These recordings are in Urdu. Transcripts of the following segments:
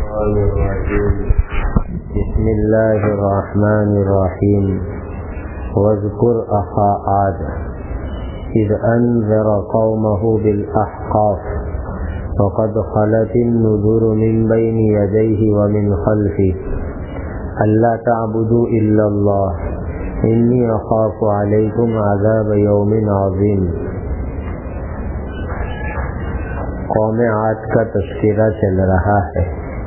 بسم اللہ الرحمن الرحیم واذکر اخا عاد اذ انذر قومه بالاحقاف وقد خلت النذر من بین یدیہ ومن خلفہ الا تعبدوا الا اللہ انی اخاف علیکم عذاب یوم عظیم۔ قوم عاد کا تذکرہ چل رہا ہے۔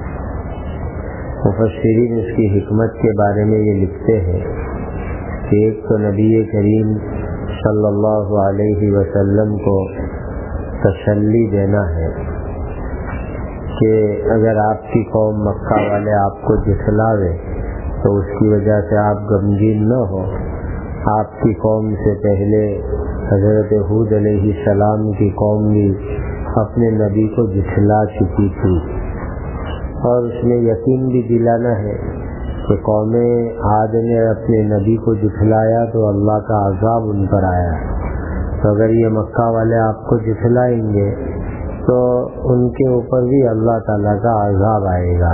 مفسرین اس کی حکمت کے بارے میں یہ لکھتے ہیں کہ ایک تو نبی کریم صلی اللہ علیہ وسلم کو تسلی دینا ہے کہ اگر آپ کی قوم مکہ والے آپ کو جھٹلاوے تو اس کی وجہ سے آپ غمگین نہ ہو۔ آپ کی قوم سے پہلے حضرت ہود علیہ السلام کی قوم بھی اپنے نبی کو جھٹلا چکی تھی، اور اس میں یقین بھی دلانا ہے کہ قوم عاد نے اپنے نبی کو جھٹلایا تو اللہ کا عذاب ان پر آیا۔ تو اگر یہ مکہ والے آپ کو جھٹلائیں گے تو ان کے اوپر بھی اللہ تعالیٰ کا عذاب آئے گا۔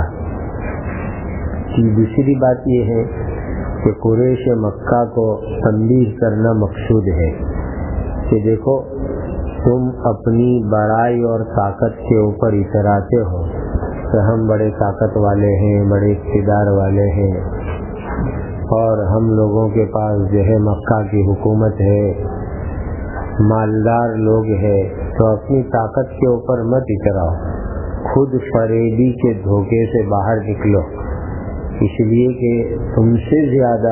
دوسری بات یہ ہے کہ قریش مکہ کو تنبیہ کرنا مقصود ہے کہ دیکھو تم اپنی بڑائی اور طاقت کے اوپر اتراتے ہو کہ ہم بڑے طاقت والے ہیں، بڑے اقتدار والے ہیں، اور ہم لوگوں کے پاس جو ہے مکہ کی حکومت ہے، مالدار لوگ ہیں، تو اپنی طاقت کے اوپر مت اتراؤ، خود فریبی کے دھوکے سے باہر نکلو، اس لیے کہ تم سے زیادہ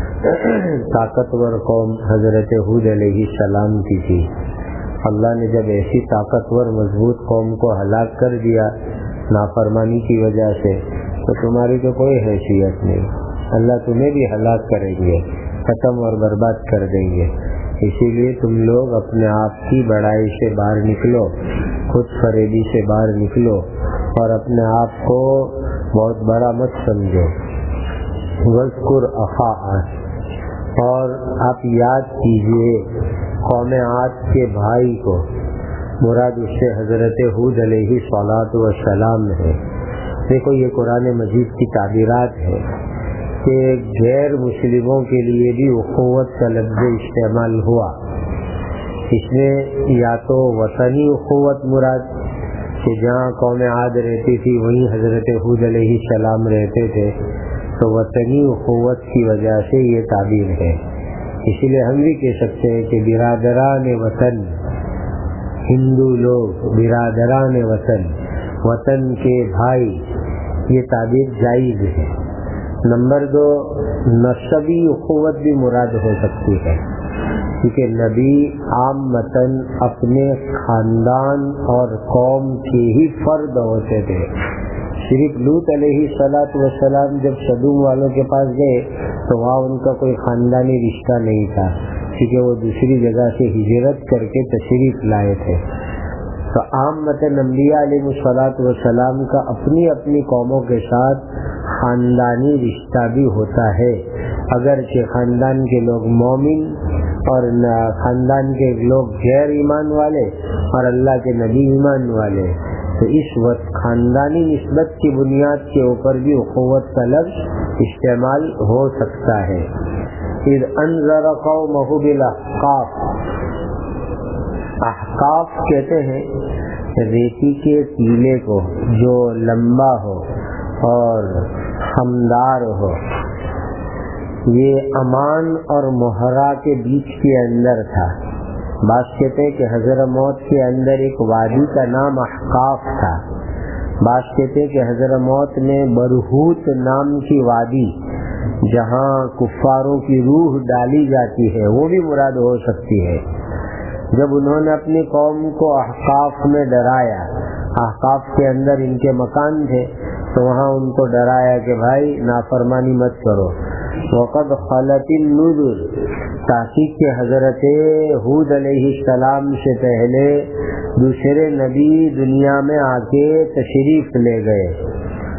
طاقتور قوم حضرت ہود علیہ السلام کی تھی۔ اللہ نے جب ایسی طاقتور مضبوط قوم کو ہلاک کر دیا نافرمانی کی وجہ سے، تو تمہاری تو کوئی حیثیت نہیں، اللہ تمہیں بھی ہلاک کریں گے، ختم اور برباد کر دیں گے۔ اسی لیے تم لوگ اپنے آپ کی بڑائی سے باہر نکلو، خود فریبی سے باہر نکلو، اور اپنے آپ کو بہت بڑا مت سمجھو۔ وَاذْكُرْ أَخَا عَادٍ، اور آپ یاد کیجئے قوم عاد کے بھائی کو، مراد اس سے حضرت ہود علیہ السلام ہے۔ دیکھو یہ قرآن مجید کی تعبیرات ہے کہ غیر مسلموں کے لیے بھی اخوت کا لفظ استعمال ہوا۔ اس میں یا تو وطنی اخوت مراد کہ جہاں قوم عاد رہتی تھی وہیں حضرت ہود علیہ السلام رہتے تھے، تو وطنی اخوت کی وجہ سے یہ تعبیر ہے۔ اسی لیے ہم بھی کہہ سکتے ہیں کہ برادران وطن، ہندو لوگ برادران وطن، وطن کے بھائی، یہ تعبیر جائز ہے۔ نمبر 2، نسبی اخوت بھی مراد ہو سکتی ہے، کیونکہ نبی عامتاً اپنے خاندان اور قوم کے ہی فرد ہوتے تھے۔ صرف لوط علیہ السلام جب سدوم والوں کے پاس گئے تو وہاں ان کا کوئی خاندانی رشتہ نہیں تھا، کیونکہ وہ دوسری جگہ سے ہجرت کر کے تشریف لائے تھے۔ تو عامتاً انبیاء علیہ السلام کا اپنی اپنی قوموں کے ساتھ خاندانی رشتہ بھی ہوتا ہے، اگرچہ خاندان کے لوگ مومن اور خاندان کے لوگ غیر ایمان والے اور اللہ کے نبی ایمان والے، تو اس وقت خاندانی نسبت کی بنیاد کے اوپر بھی اخوت کا لفظ استعمال ہو سکتا ہے۔ اذ انذر قومه بالاحقاف، احقاف کہتے ہیں ریتی کے ٹیلے کو جو لمبا ہو اور خمدار ہو۔ یہ امان اور مہرا کے بیچ کے اندر تھا۔ بعض کہتے ہیں کہ حضرت موت کے اندر ایک وادی کا نام احقاف تھا۔ بعض کہتے ہیں کہ حضرت موت میں برہوت نام کی وادی جہاں کفاروں کی روح ڈالی جاتی ہے وہ بھی مراد ہو سکتی ہے۔ جب انہوں نے اپنی قوم کو احقاف میں ڈرایا، احقاف کے اندر ان کے مکان تھے، تو وہاں ان کو ڈرایا کہ بھائی نافرمانی مت کرو۔ وقد خلت النذر، تحقیق کہ حضرت ہود علیہ السلام سے پہلے دوسرے نبی دنیا میں آ کے تشریف لے گئے،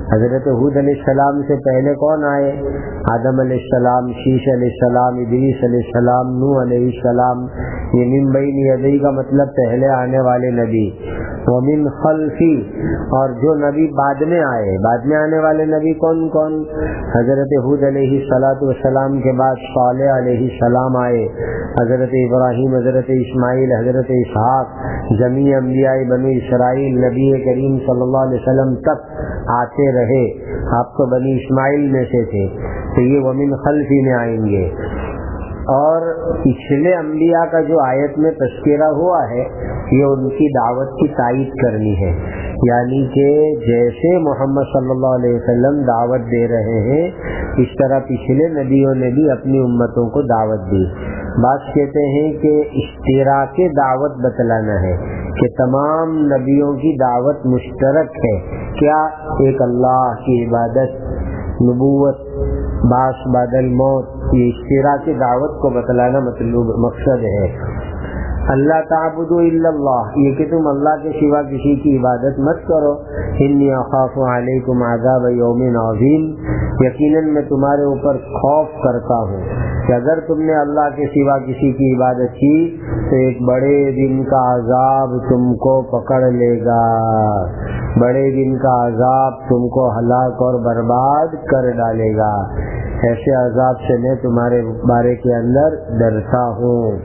حضرت ہود علیہ السلام سے پہلے کون آئے؟ آدم علیہ السلام، شیش علیہ السلام، ادریس علیہ السلام، نوح علیہ السلام. یہ من بین یدی کا مطلب پہلے آنے والے نبی. ومن خلفی، اور جو نبی بعد میں آئے، بعد میں آنے والے نبی کون کون؟ حضرت ہود علیہ السلام کے بعد صالح علیہ السلام آئے، حضرت ابراہیم، حضرت اسماعیل، حضرت اسحاق، جمیع انبیاء بنی اسرائیل نبی کریم صلی اللہ علیہ وسلم تک آتے رہے. آپ تو بنی اسماعیل میں سے تھے، تو یہ ومن خلفی میں آئیں گے. اور پچھلے انبیاء کا جو آیت میں تذکرہ ہوا ہے، یہ ان کی دعوت کی تائید کرنی ہے. یعنی کہ جیسے محمد صلی اللہ علیہ وسلم دعوت دے رہے ہیں، اس طرح پچھلے نبیوں نے بھی اپنی امتوں کو دعوت دی. بعض کہتے ہیں کہ اشتراک دعوت بتلانا ہے کہ تمام نبیوں کی دعوت مشترک ہے. کیا؟ ایک اللہ کی عبادت، نبوت، بعث بعد الموت. یہ اشتراک دعوت کو بتلانا مقصد ہے. اللہ تعبدوا الا اللہ، یہ کہ تم اللہ کے سوا کسی کی عبادت مت کرو. انی اخاف علیکم عذاب یوم عظیم، یقیناً میں تمہارے اوپر خوف کرتا ہوں کہ اگر تم نے اللہ کے سوا کسی کی عبادت کی تو ایک بڑے دن کا عذاب تم کو پکڑ لے گا. بڑے دن کا عذاب تم کو ہلاک اور برباد کر ڈالے گا. ایسے عذاب سے میں تمہارے بارے کے اندر ڈرتا ہوں.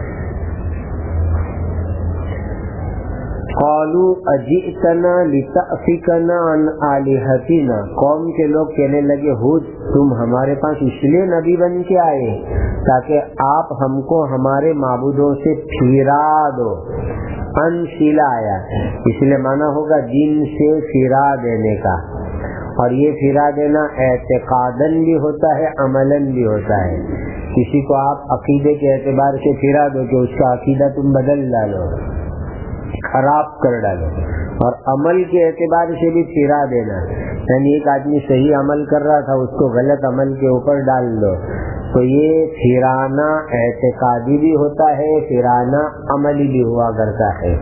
قالوا اجئتنا لتأفکنا عن آلہتنا، قوم کے لوگ کہنے لگے ہود تم ہمارے پاس اس لیے نبی بن کے آئے تاکہ آپ ہم کو ہمارے معبودوں سے پھرا دو. ان سیلا آیا، اس لیے مانا ہوگا دین سے پھرا دینے کا. اور یہ پھرا دینا اعتقاداً بھی ہوتا ہے، عملاً بھی ہوتا ہے. کسی کو آپ عقیدے کے اعتبار سے پھرا دو کہ اس کا عقیدہ تم بدل ڈالو، خراب کر ڈالو. اور عمل کے اعتبار سے بھی پھرا دینا، یعنی ایک آدمی صحیح عمل کر رہا تھا، اس کو غلط عمل کے اوپر ڈال دو. تو یہ پھرانا اعتقادی بھی ہوتا ہے، پھرانا عملی بھی ہوا کرتا ہے.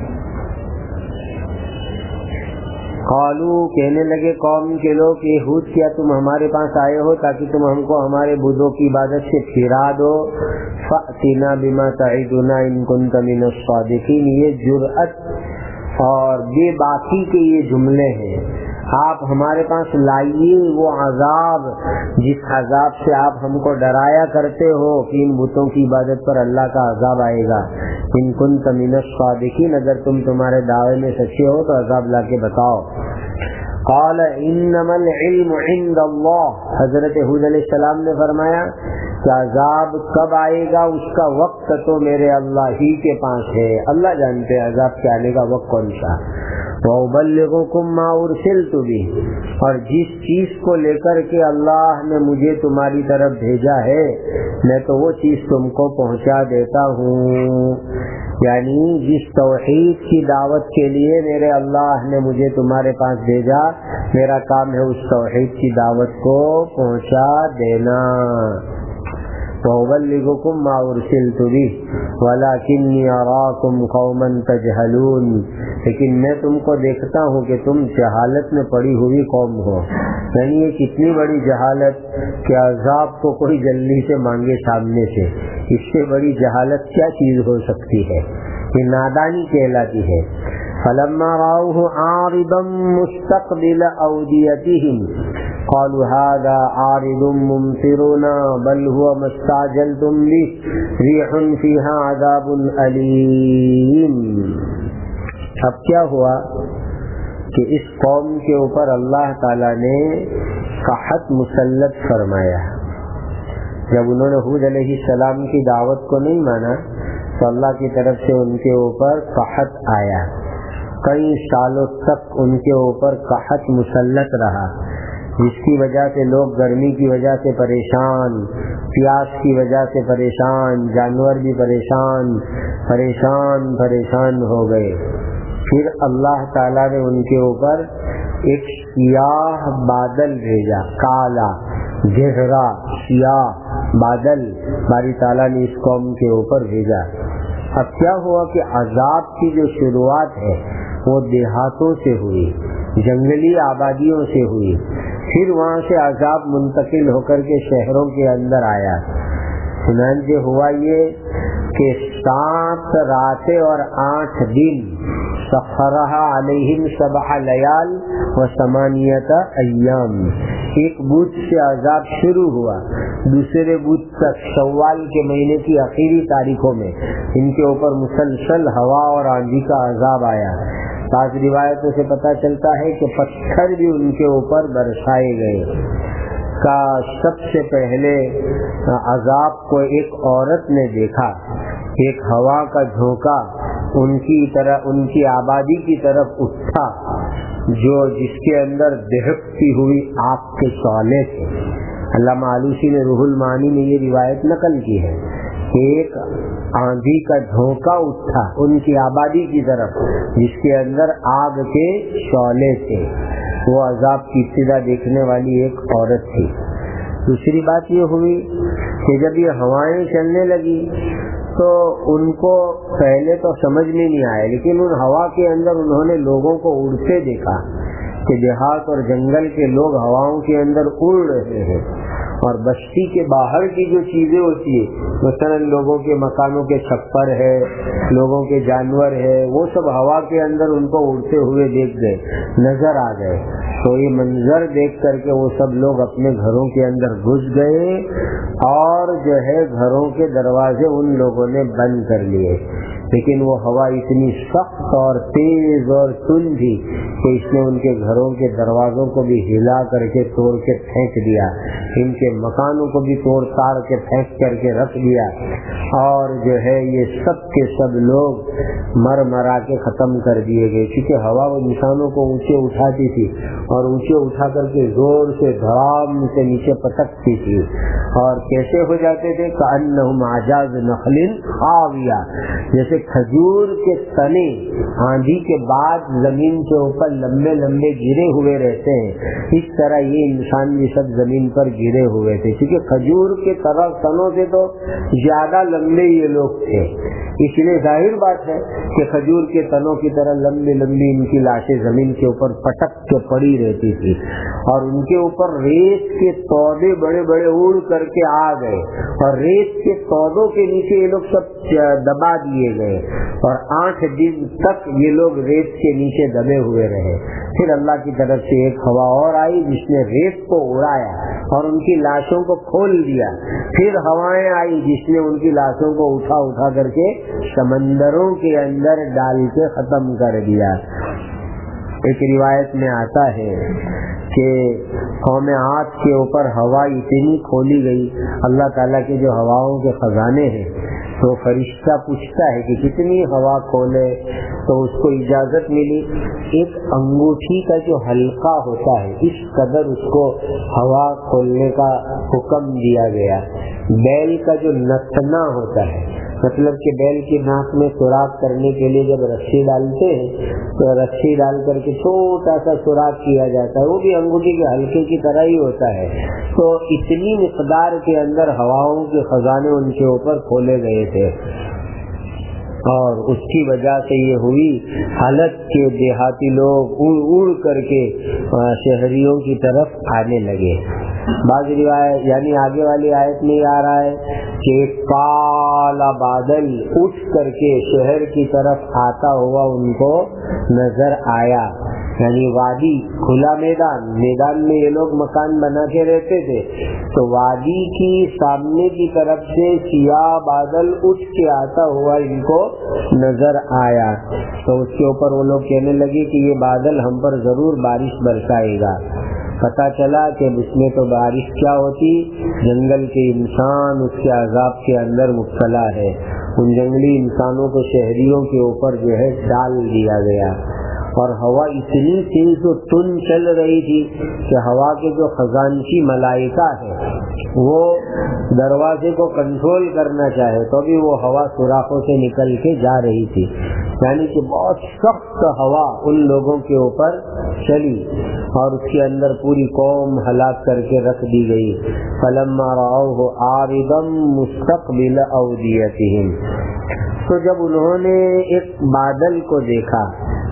قالو، کہنے لگے قوم کے لوگ یہ ہود کیا تم ہمارے پاس آئے ہو تاکہ تم ہم کو ہمارے بتوں کی عبادت سے پھرا دو. فأتنا بما تعدنا ان كنت من الصادقین، یہ جرأت اور بے باکی کے یہ جملے ہیں. آپ ہمارے پاس لائیے وہ عذاب جس عذاب سے آپ ہم کو ڈرایا کرتے ہو کہ ان بتوں کی عبادت پر اللہ کا عذاب آئے گا. ان كنت من الصادقین، اگر تم تمہارے دعوے میں سچے ہو تو عذاب لا کے بتاؤ. قال انما العلم عند اللہ، حضرت ہود علیہ السلام نے فرمایا کہ عذاب کب آئے گا اس کا وقت تو میرے اللہ ہی کے پاس ہے. اللہ جانتے ہیں عذاب کے آنے کا وقت کون سا. وَأُبَلِّغُكُمْ مَا أُرْسِلْتُ بِهِ، اور جس چیز کو لے کر کے اللہ نے مجھے تمہاری طرف بھیجا ہے میں تو وہ چیز تم کو پہنچا دیتا ہوں. یعنی جس توحید کی دعوت کے لیے میرے اللہ نے مجھے تمہارے پاس بھیجا، میرا کام ہے اس توحید کی دعوت کو پہنچا دینا. وَأُبَلِّغُكُمْ مَا أُرْسِلْتُ بِهِ وَلَكِنِّي أَرَاكُمْ قَوْمًا تَجْهَلُونَ، لیکن میں تم کو دیکھتا ہوں کہ تم جہالت میں پڑی ہوئی قوم ہو. یعنی یہ کتنی بڑی جہالت کہ عذاب کو کوئی جلدی سے مانگے سامنے سے، اس سے بڑی جہالت کیا چیز ہو سکتی ہے. یہ نادانی کہلاتی ہے. فَلَمَّا رَأَوْهُ عَارِضًا مُسْتَقْبِلَ أَوْدِيَتِهِمْ قالوا هذا عارض ممطرنا بل هو ما استعجلتم به ريح فيها عذاب أليم. اب کیا ہوا کہ اس قوم کے اوپر اللہ تعالی نے قحط مسلط فرمایا. جب انہوں نے ہود علیہ السلام کی دعوت کو نہیں مانا تو اللہ کی طرف سے ان کے اوپر قحط آیا. کئی سالوں تک ان کے اوپر قحط مسلط رہا، جس کی وجہ سے لوگ گرمی کی وجہ سے پریشان، پیاس کی وجہ سے پریشان، جانور بھی پریشان ہو گئے. پھر اللہ تعالیٰ نے ان کے اوپر ایک سیاہ بادل بھیجا، کالا گہرا سیاہ بادل باری تعالیٰ نے اس قوم کے اوپر بھیجا. اب کیا ہوا کہ عذاب کی جو شروعات ہے وہ دیہاتوں سے ہوئی، جنگلی آبادیوں سے ہوئی، پھر وہاں سے عذاب منتقل ہو کر کے شہروں کے اندر آیا۔ چنانچہ ہوا یہ کہ 7 راتیں اور 8 دن سخرها علیہم 7 لیال و 8 ایام، ایک بدھ سے عذاب شروع ہوا، دوسرے بدھ تک شوال کے مہینے کی آخری تاریخوں میں ان کے اوپر مسلسل ہوا اور آندھی کا عذاب آیا۔ بعض روایتوں سے پتہ چلتا ہے کہ پتھر بھی ان کے اوپر برسائے گئے۔ کا سب سے پہلے عذاب کو ایک عورت نے دیکھا، ایک ہوا کا جھونکا ان کی آبادی کی طرف اٹھا، جس کے اندر دہکتی ہوئی آگ کے شعلے تھے۔ علامہ آلوسی نے روح المعانی میں یہ روایت نقل کی ہے کہ ایک آندھی کا جھونکا اٹھا ان کی آبادی کی طرف جس کے اندر آگ کے شعلے تھے۔ وہ عذاب کی ابتدا دیکھنے والی ایک عورت تھی۔ دوسری بات یہ ہوئی کہ جب یہ ہوائیں چلنے لگی تو ان کو پہلے تو سمجھ میں نہیں آیا، لیکن ان ہوا کے اندر انہوں نے لوگوں کو اڑتے دیکھا کہ دیہات اور جنگل کے لوگ ہواؤں کے اندر اڑ رہے ہیں، اور بستی کے باہر کی جو چیزیں ہوتی ہے، مثلا لوگوں کے مکانوں کے چھپر ہے، لوگوں کے جانور ہے، وہ سب ہوا کے اندر ان کو اڑتے ہوئے دیکھ گئے، نظر آ گئے۔ تو یہ منظر دیکھ کر کے وہ سب لوگ اپنے گھروں کے اندر گھس گئے اور جو ہے گھروں کے دروازے ان لوگوں نے بند کر لیے۔ لیکن وہ ہوا اتنی سخت اور تیز اور تند تھی کہ اس نے ان کے گھروں کے دروازوں کو بھی ہلا کر کے توڑ کے پھینک دیا، ان کے مکانوں کو بھی توڑ تاڑ کے پھینک کر کے رکھ دیا، اور جو ہے یہ سب کے سب لوگ مر مرا کے ختم کر دیے گئے، کیونکہ ہوا وہ انسانوں کو اونچے اٹھاتی تھی اور اونچے اٹھا کر کے زور سے دھڑام سے نیچے پٹکتی تھی، اور کیسے ہو جاتے تھے کأنہم اعجاز نخل خاویہ، جیسے کھجور کے تنے آندھی کے بعد زمین کے اوپر لمبے لمبے گرے ہوئے رہتے ہیں، اس طرح یہ انسان بھی سب زمین پر گرے ہوئے تھے، کیونکہ کھجور کے تنوں سے تو زیادہ لمبے یہ لوگ تھے، اس لیے ظاہر بات ہے کہ کھجور کے تنوں کی طرح لمبی لمبی ان کی لاشیں زمین کے اوپر پٹک کے پڑی رہتی تھی، اور ان کے اوپر ریت کے تودے بڑے بڑے اڑ کر کے آ گئے، اور ریت کے تودوں کے نیچے یہ لوگ سب دبا دیے گئے، اور 8 دن تک یہ لوگ ریت کے نیچے دبے ہوئے رہے۔ پھر اللہ کی طرف سے ایک ہوا اور آئی جس نے ریت کو اڑایا اور ان کی لاشوں کو کھول دیا، پھر ہوائیں آئی جس نے ان کی لاشوں کو اٹھا اٹھا کر کے سمندروں کے اندر ڈال کے ختم کر دیا۔ ایک روایت میں آتا ہے کہ قوم عاد کے اوپر ہوا اتنی کھولی گئی، اللہ تعالیٰ کے جو ہواؤں کے خزانے ہیں، تو فرشتہ پوچھتا ہے کہ کتنی ہوا کھولے، تو اس کو اجازت ملی ایک انگوٹھی کا جو حلقہ ہوتا ہے اس قدر اس کو ہوا کھولنے کا حکم دیا گیا۔ بیل کا جو نتنا ہوتا ہے، مطلب کہ بیل کی ناک میں سوراخ کرنے کے لیے جب رسی ڈالتے ہیں تو رسی ڈال کر کے چھوٹا سا سوراخ کیا جاتا ہے، وہ بھی انگوٹھی کے حلقے کی طرح ہی ہوتا ہے۔ تو اتنی مقدار کے اندر ہواؤں کے خزانے ان کے اوپر کھولے گئے تھے، اور اس کی وجہ سے یہ ہوئی حالت کہ دیہاتی لوگ اڑ اڑ کر کے شہریوں کی طرف آنے لگے۔ بعض روایت یعنی آگے والی آیت میں یہ آ رہا ہے کہ ایک کالا بادل اٹھ کر کے شہر کی طرف آتا ہوا ان کو نظر آیا، یعنی وادی کھلا میدان میں یہ لوگ مکان بنا کے رہتے تھے، تو وادی کی سامنے کی طرف سے سیاہ بادل اٹھ کے آتا ہوا ان کو نظر آیا، تو اس کے اوپر وہ لوگ کہنے لگے کہ یہ بادل ہم پر ضرور بارش برسائے گا۔ پتا چلا کہ اس میں تو بارش کیا ہوتی، جنگل کے انسان اس کے عذاب کے اندر مبتلا ہے، ان جنگلی انسانوں کو شہریوں کے اوپر جو ہے ڈال دیا گیا، اور ہوا اتنی تیز و تند چل رہی تھی کہ ہوا کے جو خزانچی ملائکہ ہے وہ دروازے کو کنٹرول کرنا چاہے تو بھی وہ ہوا سوراخوں سے نکل کے جا رہی تھی، یعنی کہ بہت سخت ہوا ان لوگوں کے اوپر چلی اور اس کے اندر پوری قوم ہلاک کر کے رکھ دی گئی۔ فلما رأوه عارضا مستقبل اودیتهم، تو جب انہوں نے ایک بادل کو دیکھا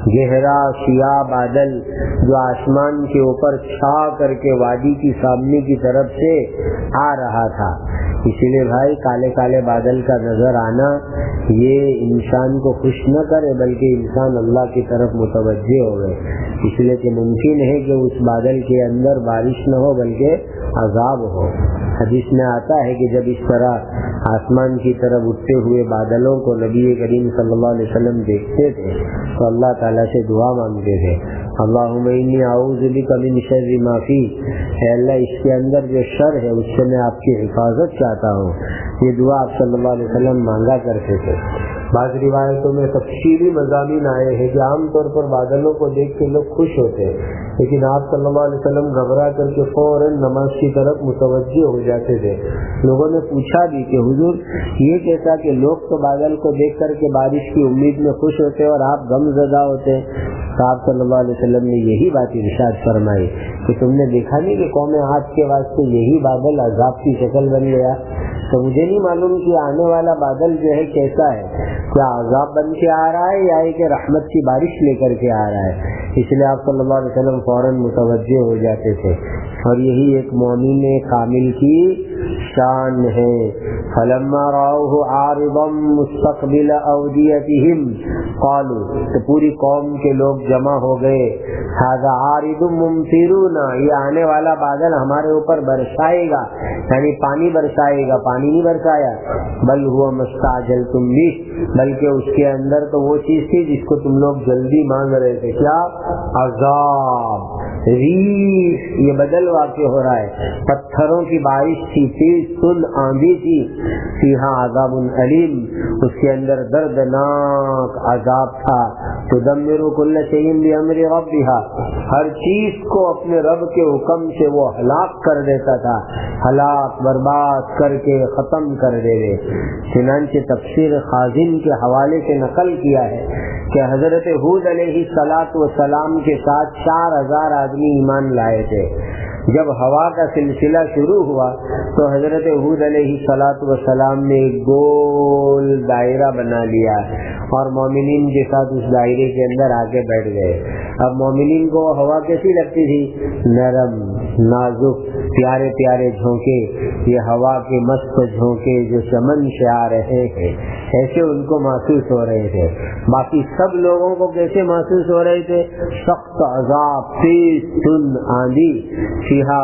گہرا سیاہ بادل جو آسمان کے اوپر چھا کر کے وادی کی سامنے کی طرف سے آ رہا تھا. اسی لیے بھائی کالے کالے بادل کا نظر آنا یہ انسان کو خوش نہ کرے بلکہ انسان اللہ کی طرف متوجہ ہو گئے. اس لیے کہ ممکن ہے کہ اس بادل کے اندر بارش نہ ہو بلکہ عذاب ہو. حدیث میں آتا ہے کہ جب اس طرح آسمان کی طرف اٹھتے ہوئے بادلوں کو نبی کریم صلی اللہ علیہ وسلم دیکھتے تھے تو اللہ تعالیٰ سے دعا مانگتے تھے, اللہم انی اعوذ بک من شر ما فی, اے اللہ اس کے اندر جو شر ہے اس سے میں آپ کی حفاظت چاہتا ہوں. یہ دعا آپ صلی اللہ علیہ وسلم مانگا کرتے تھے. بعض روایتوں میں تفصیلی مضامین آئے ہیں کہ عام طور پر بادلوں کو دیکھ کے لوگ خوش ہوتے ہیں, لیکن آپ صلی اللہ علیہ وسلم گھبرا کر کے فوراً نماز کی طرف متوجہ ہو جاتے تھے. لوگوں نے پوچھا بھی کہ حضور یہ کیسا کہ لوگ تو بادل کو دیکھ کر کے بارش کی امید میں خوش ہوتے اور آپ غم زدہ ہوتے. تو آپ صلی اللہ علیہ وسلم نے یہی بات ارشاد فرمائی کہ تم نے دیکھا نہیں کہ قوم عاد کے واسطے یہی بادل عذاب کی شکل بن گیا. تو مجھے نہیں معلوم کہ آنے والا بادل جو ہے کیسا ہے, کیا عذاب بن کے آ رہا ہے یا کہ رحمت کی بارش لے کر کے آ رہا ہے. اس لیے آپ صلی اللہ علیہ وسلم فوراً متوجہ ہو جاتے تھے. اور یہی ایک مومن کامل کی شان ہے. فلما رأوه عارضا مستقبل اودیتهم قالوا, تو پوری قوم کے لوگ جمع ہو گئے, هذا عارض ممطرنا, یہ آنے والا بادل ہمارے اوپر برسائے گا, یعنی پانی برسائے گا. پانی نہیں برسایا, بل هو مستعجلتم به, بلکہ اس کے اندر تو وہ چیز تھی جس کو تم لوگ جلدی مانگ رہے تھے. کیا؟ عذاب, ریح, یہ بدل واقع ہو رہا ہے. پتھروں کی بارش تھی, تیز تند آندھی تھی. فیہا عذاب علیم, اس کے اندر دردناک عذاب تھا. تدمر کل شیء بامر ربها, ہر چیز کو اپنے رب کے حکم سے وہ ہلاک کر دیتا تھا, ہلاک برباد کر کے ختم کر دے گے. چنانچہ تفسیر خازن کے حوالے سے نقل کیا ہے کہ حضرت ہود علیہ السلام کے ساتھ 4000 آدمی ایمان لائے تھے. جب ہوا کا سلسلہ شروع ہوا تو حضرت ہود علیہ السلام نے ایک گول دائرہ بنا لیا اور مومنین کے ساتھ اس دائرے کے اندر آ کے بیٹھ گئے. اب مومنین کو ہوا کیسی لگتی تھی؟ نرم, نازک, پیارے پیارے جھونکے, یہ ہوا کے مست جھونکے جو چمن سے آ رہے ہیں ایسے ان کو محسوس ہو رہے تھے. باقی سب لوگوں کو کیسے محسوس ہو رہے تھے؟ سخت عذاب, تیز تند آندھی. فیہا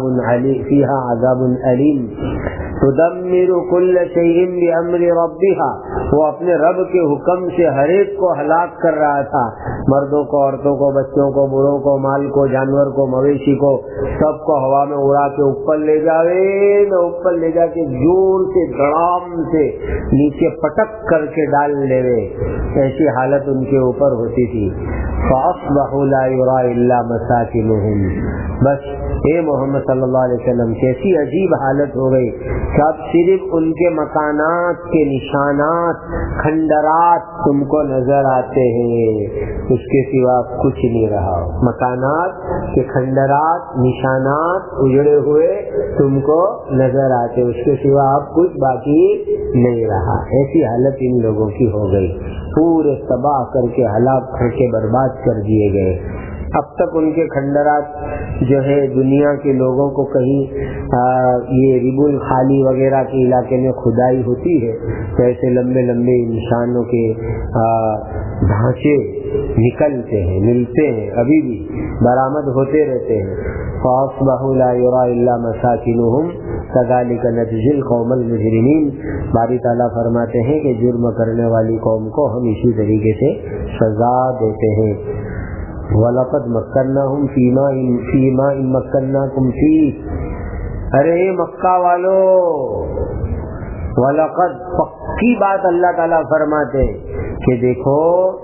عذاب علیم تدمر کل شیء بامر ربها, وہ اپنے رب کے حکم سے ہر ایک کو ہلاک کر رہا تھا. مردوں کو, عورتوں کو, بچوں کو, بوڑھوں کو, مال کو, جانور کو, مویشی کو, سب کو ہوا میں اڑا کے اوپر لے جاوے نہ اوپر لے جا کے زور سے دڑام سے نیچے پٹک کر کے ڈال لے. ایسی حالت ان کے اوپر ہوتی تھی. فاصبحوا لا يرى الا مساكنهم, بس اے محمد صلی اللہ علیہ وسلم کیسی عجیب حالت ہو گئی کہ اب صرف ان کے مکانات کے نشانات, کھنڈرات تم کو نظر آتے ہیں, اس کے سوا کچھ نہیں رہا. مکانات کے کھنڈرات, نشانات اجڑے ہوئے تم کو نظر آتے, اس کے سوا اب کچھ باقی نہیں رہا. ایسی حالت ان لوگوں کی ہو گئی, پورے تباہ کر کے ہلاک کر کے برباد کر دیے گئے. اب تک ان کے کھنڈرات جو ہے دنیا کے لوگوں کو کہیں یہ ریب الخالی وغیرہ کے علاقے میں کھدائی ہوتی ہے تو ایسے لمبے لمبے انسانوں کے ڈھانچے نکلتے ہیں, ملتے ہیں, ابھی بھی برآمد ہوتے رہتے ہیں. فاصبحوا لا يرى الا مساكنهم كذلك نجزي القوم المجرمين. باری تعالیٰ فرماتے ہیں کہ جرم کرنے والی قوم کو ہم اسی طریقے سے سزا دیتے ہیں. وَلَقَدْ مَكَّنَّاهُمْ فِي مَاءٍ مَكَّنَّاكُمْ فِيهِ, ارے مکہ والو, وَلَقَدْ, پکی بات اللہ تعالیٰ فرماتے کہ دیکھو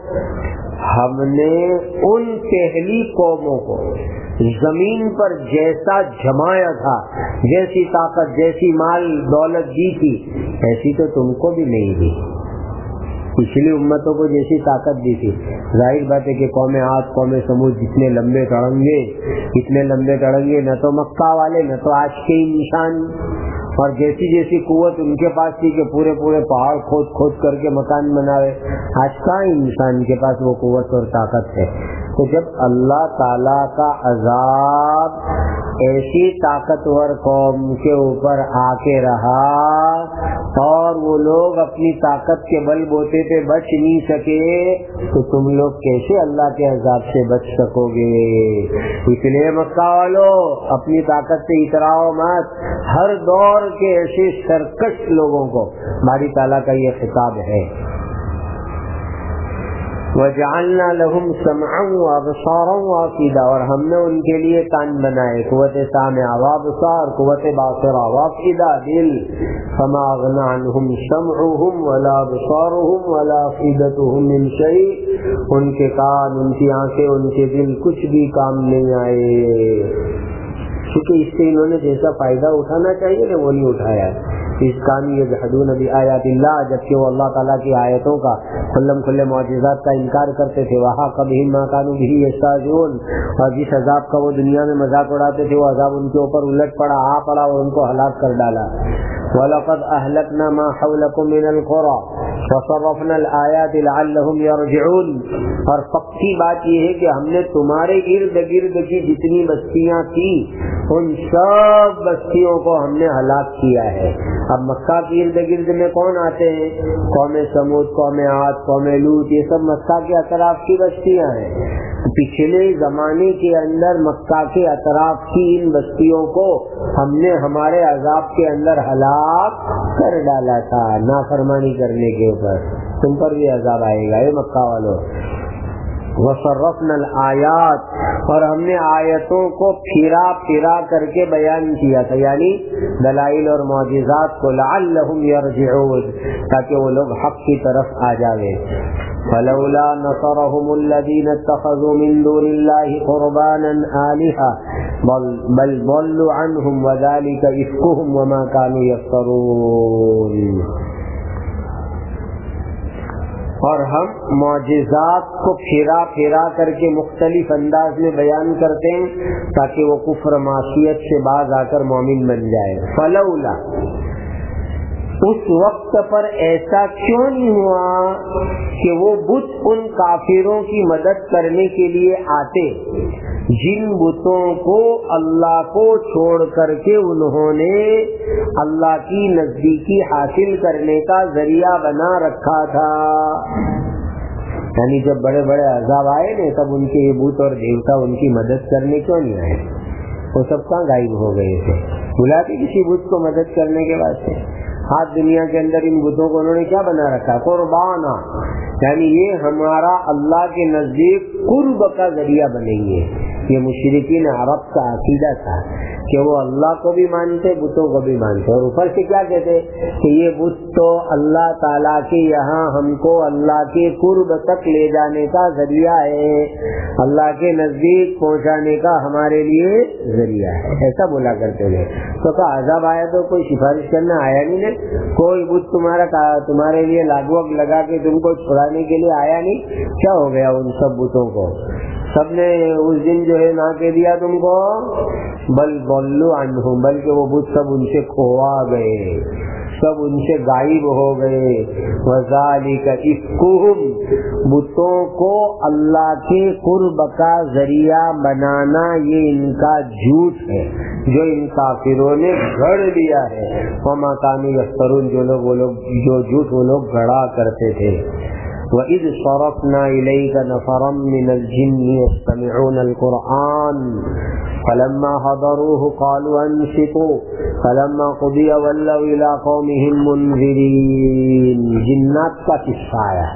ہم نے ان پہلی قوموں کو زمین پر جیسا جمایا تھا, جیسی طاقت, جیسی مال دولت دی تھی, ایسی تو تم کو بھی نہیں دی. پچھلی امتوں کو جیسی طاقت دی تھی. ظاہر بات ہے کہ قوم عاد, قوم سمود جتنے لمبے تڑنگے, اتنے لمبے تڑنگے نہ تو مکہ والے نہ تو آج کے انسان. اور جیسی جیسی قوت ان کے پاس تھی کہ پورے پورے پہاڑ کھود کھود کر کے مکان بناوے، آج کہاں انسان کے پاس وہ قوت اور طاقت ہے۔ تو جب اللہ تعالی کا عذاب ایسی طاقتور قوم کے اوپر آ کے رہا اور وہ لوگ اپنی طاقت کے بل بوتے پہ بچ نہیں سکے، تو تم لوگ کیسے اللہ کے عذاب سے بچ سکو گے؟ اس لیے مکہ والوں اپنی طاقت سے اتراؤ مت۔ ہر دور کے ایسے سرکش لوگوں کو باری تعالیٰ کا یہ خطاب ہے، وَجَعَلْنَا لَهُمْ سَمْعًا وَأَبْصَارًا وَأَفْئِدَةً، اور ہم نے ان کے لیے کان بنائے، قوت سامع وابصار، قوت باصرہ وافئدہ، دل، فما اغنى عنهم سمعهم ولا ابصارهم ولا افئدتهم من شيء، ان کے کان، ان کی آنکھیں، ان کے دل کچھ بھی کام نہیں آئے، کیونکہ اس سے انہوں نے جیسا فائدہ اٹھانا چاہیے نا وہ نہیں اٹھایا۔ اس کان یجحدون بآیات اللہ، جبکہ وہ اللہ تعالیٰ کی آیتوں کا کھلم کھلے معجزات کا انکار کرتے تھے، وحاق بہم ما كانوا به يستهزئون، اور جس عذاب کا وہ دنیا میں مذاق اڑاتے تھے وہ عذاب ان کے اوپر الٹ پڑا، آ پڑا اور ان کو ہلاک کر ڈالا۔ وَلَقَدْ أَهْلَكْنَا مَا حَوْلَكُمْ مِنَ الْقُرَىٰ فَصَرَّفْنَا الْآيَاتِ لَعَلَّهُمْ يَرْجِعُونَ، اور پکی بات یہ ہے کہ ہم نے تمہارے ارد گرد کی جتنی بستیاں تھی ان سب بستیوں کو ہم نے ہلاک کیا ہے۔ اب مکہ کے ارد گرد میں کون آتے ہیں؟ قوم سمود، قوم عاد، قوم لوط، یہ سب مکہ کے اطراف کی بستیاں ہیں۔ پچھلے زمانے کے اندر مکہ کے اطراف کی ان بستیوں کو ہم نے ہمارے عذاب کے اندر ہلاک کر ڈالا تھا، نافرمانی کرنے کے اوپر۔ تم پر بھی عذاب آئے گا اے مکہ والوں۔ وصرفنا الآیات، اور ہم نے آیتوں کو پھرا پھرا کر کے بیان کیا تھا، یعنی دلائل اور معجزات کو، لعلہم یرجعون، تاکہ وہ لوگ حق کی طرف آ جاوے۔ فلولا نصرهم الذين اتخذوا من دون الله قربانا آلهة بل ضلوا عنهم وذلك إفكهم وما كانوا يفترون۔ اور ہم معجزات کو پھرا پھرا کر کے مختلف انداز میں بیان کرتے ہیں تاکہ وہ کفر معصیت سے باز آ کر مومن بن جائے۔ فلولا، اس وقت پر ایسا کیوں نہیں ہوا کہ وہ بت ان کافروں کی مدد کرنے کے لیے آتے جن بتوں کو اللہ کو چھوڑ کر کے انہوں نے اللہ کی نزدیکی حاصل کرنے کا ذریعہ بنا رکھا تھا۔ یعنی جب بڑے بڑے عذاب آئے نا تب ان کے یہ بت اور دیوتا ان کی مدد کرنے کیوں نہیں آئے؟ وہ سب کہاں غائب ہو گئے تھے؟ بلاتے کسی بت کو مدد کرنے کے واسطے؟ ہاتھ دنیا کے اندر ان بتوں کو انہوں نے کیا بنا رکھا؟ قربانا، یعنی یہ ہمارا اللہ کے نزدیک قرب کا ذریعہ بنیں گے۔ یہ مشرکین عرب کا عقیدہ تھا کہ وہ اللہ کو بھی مانتے، بتوں کو بھی مانتے، اور اوپر سے کیا کہتے کہ یہ بت تو اللہ تعالیٰ کے یہاں ہم کو اللہ کے قرب تک لے جانے کا ذریعہ ہے، اللہ کے نزدیک پہنچانے کا ہمارے لیے ذریعہ ہے، ایسا بولا کرتے تھے۔ تو کہا عذاب آیا تو کوئی سفارش کرنا آیا نہیں، کوئی بت تمہارے لیے لاگوک لگا کے تم کو چھڑانے کے لیے آیا نہیں؟ کیا ہو گیا ان سب بتوں کو؟ سب نے اس دن جو ہے نہ کہہ دیا تم کو، بل ضلوا عنہم، بلکہ وہ بت سب ان سے کھوا گئے، سب ان سے غائب ہو گئے۔ وذالک افکہم، بتوں کو اللہ کے قرب کا ذریعہ بنانا یہ ان کا جھوٹ ہے جو ان کافروں نے گھڑ لیا ہے۔ وما کانوا یفترون، جو جھوٹ وہ لوگ گھڑا کرتے تھے۔ وَإِذْ صَرَفْنَا إِلَيْكَ نَفَرًا مِّنَ الْجِنِّ يَسْتَمِعُونَ الْقُرْآنَ فَلَمَّا حَضَرُوهُ قَالُوا أَنصِتُوا فَلَمَّا قُضِيَ وَلَّوْا إِلَىٰ قَوْمِهِمْ مُنذِرِينَ۔ جنات کا قصہ آیا،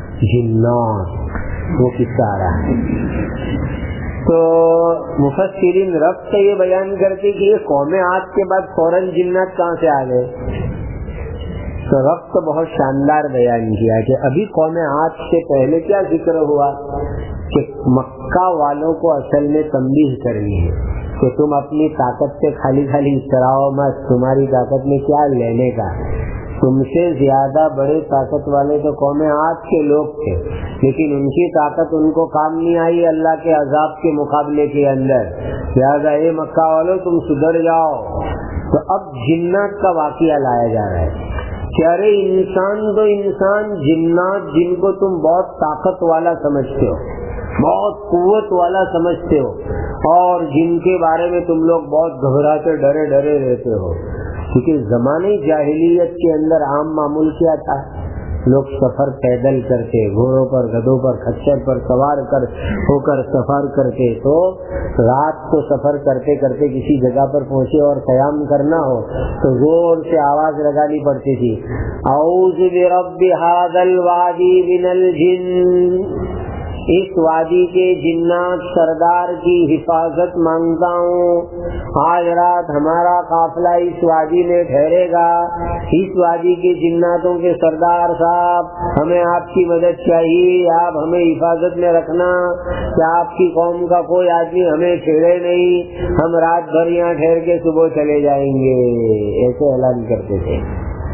جنات وہ قصہ آ رہا ہے۔ تو مفسرین رب سے یہ بیان کرتے کہ یہ قوم عاد کے بعد فوراً جنات کہاں سے آ گئے؟ تو رب تو بہت شاندار بیان کیا کہ ابھی قوم عاد سے پہلے کیا ذکر ہوا کہ مکہ والوں کو اصل میں تنبیہ کرنی ہے کہ تم اپنی طاقت سے خالی اتراؤ مت، تمہاری طاقت میں کیا لینے کا؟ تم سے زیادہ بڑے طاقت والے تو قوم عاد کے لوگ تھے، لیکن ان کی طاقت ان کو کام نہیں آئی اللہ کے عذاب کے مقابلے کے اندر۔ لہٰذا اے مکہ والوں تم سدھر جاؤ، تو اب جنات کا واقعہ لایا جا رہا ہے کہ ارے انسان تو انسان، جنات جن کو تم بہت طاقت والا سمجھتے ہو، بہت قوت والا سمجھتے ہو، اور جن کے بارے میں تم لوگ بہت گھبراتے ڈرے رہتے ہو، کیونکہ زمانے جاہلیت کے اندر عام معمول کیا تھا، لوگ سفر پیدل کرتے، گھوڑوں پر، گدھوں پر، خچر پر سوار ہو کر سفر کرتے، تو رات کو سفر کرتے کرتے کسی جگہ پر پہنچے اور قیام کرنا ہو تو زور سے آواز لگانی پڑتی تھی، اعوذ برب ھذا الوادی من الجن، اس وادی کے جنات سردار کی حفاظت مانگتا ہوں، آج رات ہمارا قافلہ اس وادی میں ٹھہرے گا، اس وادی کے جناتوں کے سردار صاحب ہمیں آپ کی مدد چاہیے، آپ ہمیں حفاظت میں رکھنا کہ آپ کی قوم کا کوئی آدمی ہمیں چھیڑے نہیں، ہم رات بھر یہاں ٹھہر کے صبح چلے جائیں گے، ایسے اعلان کرتے تھے۔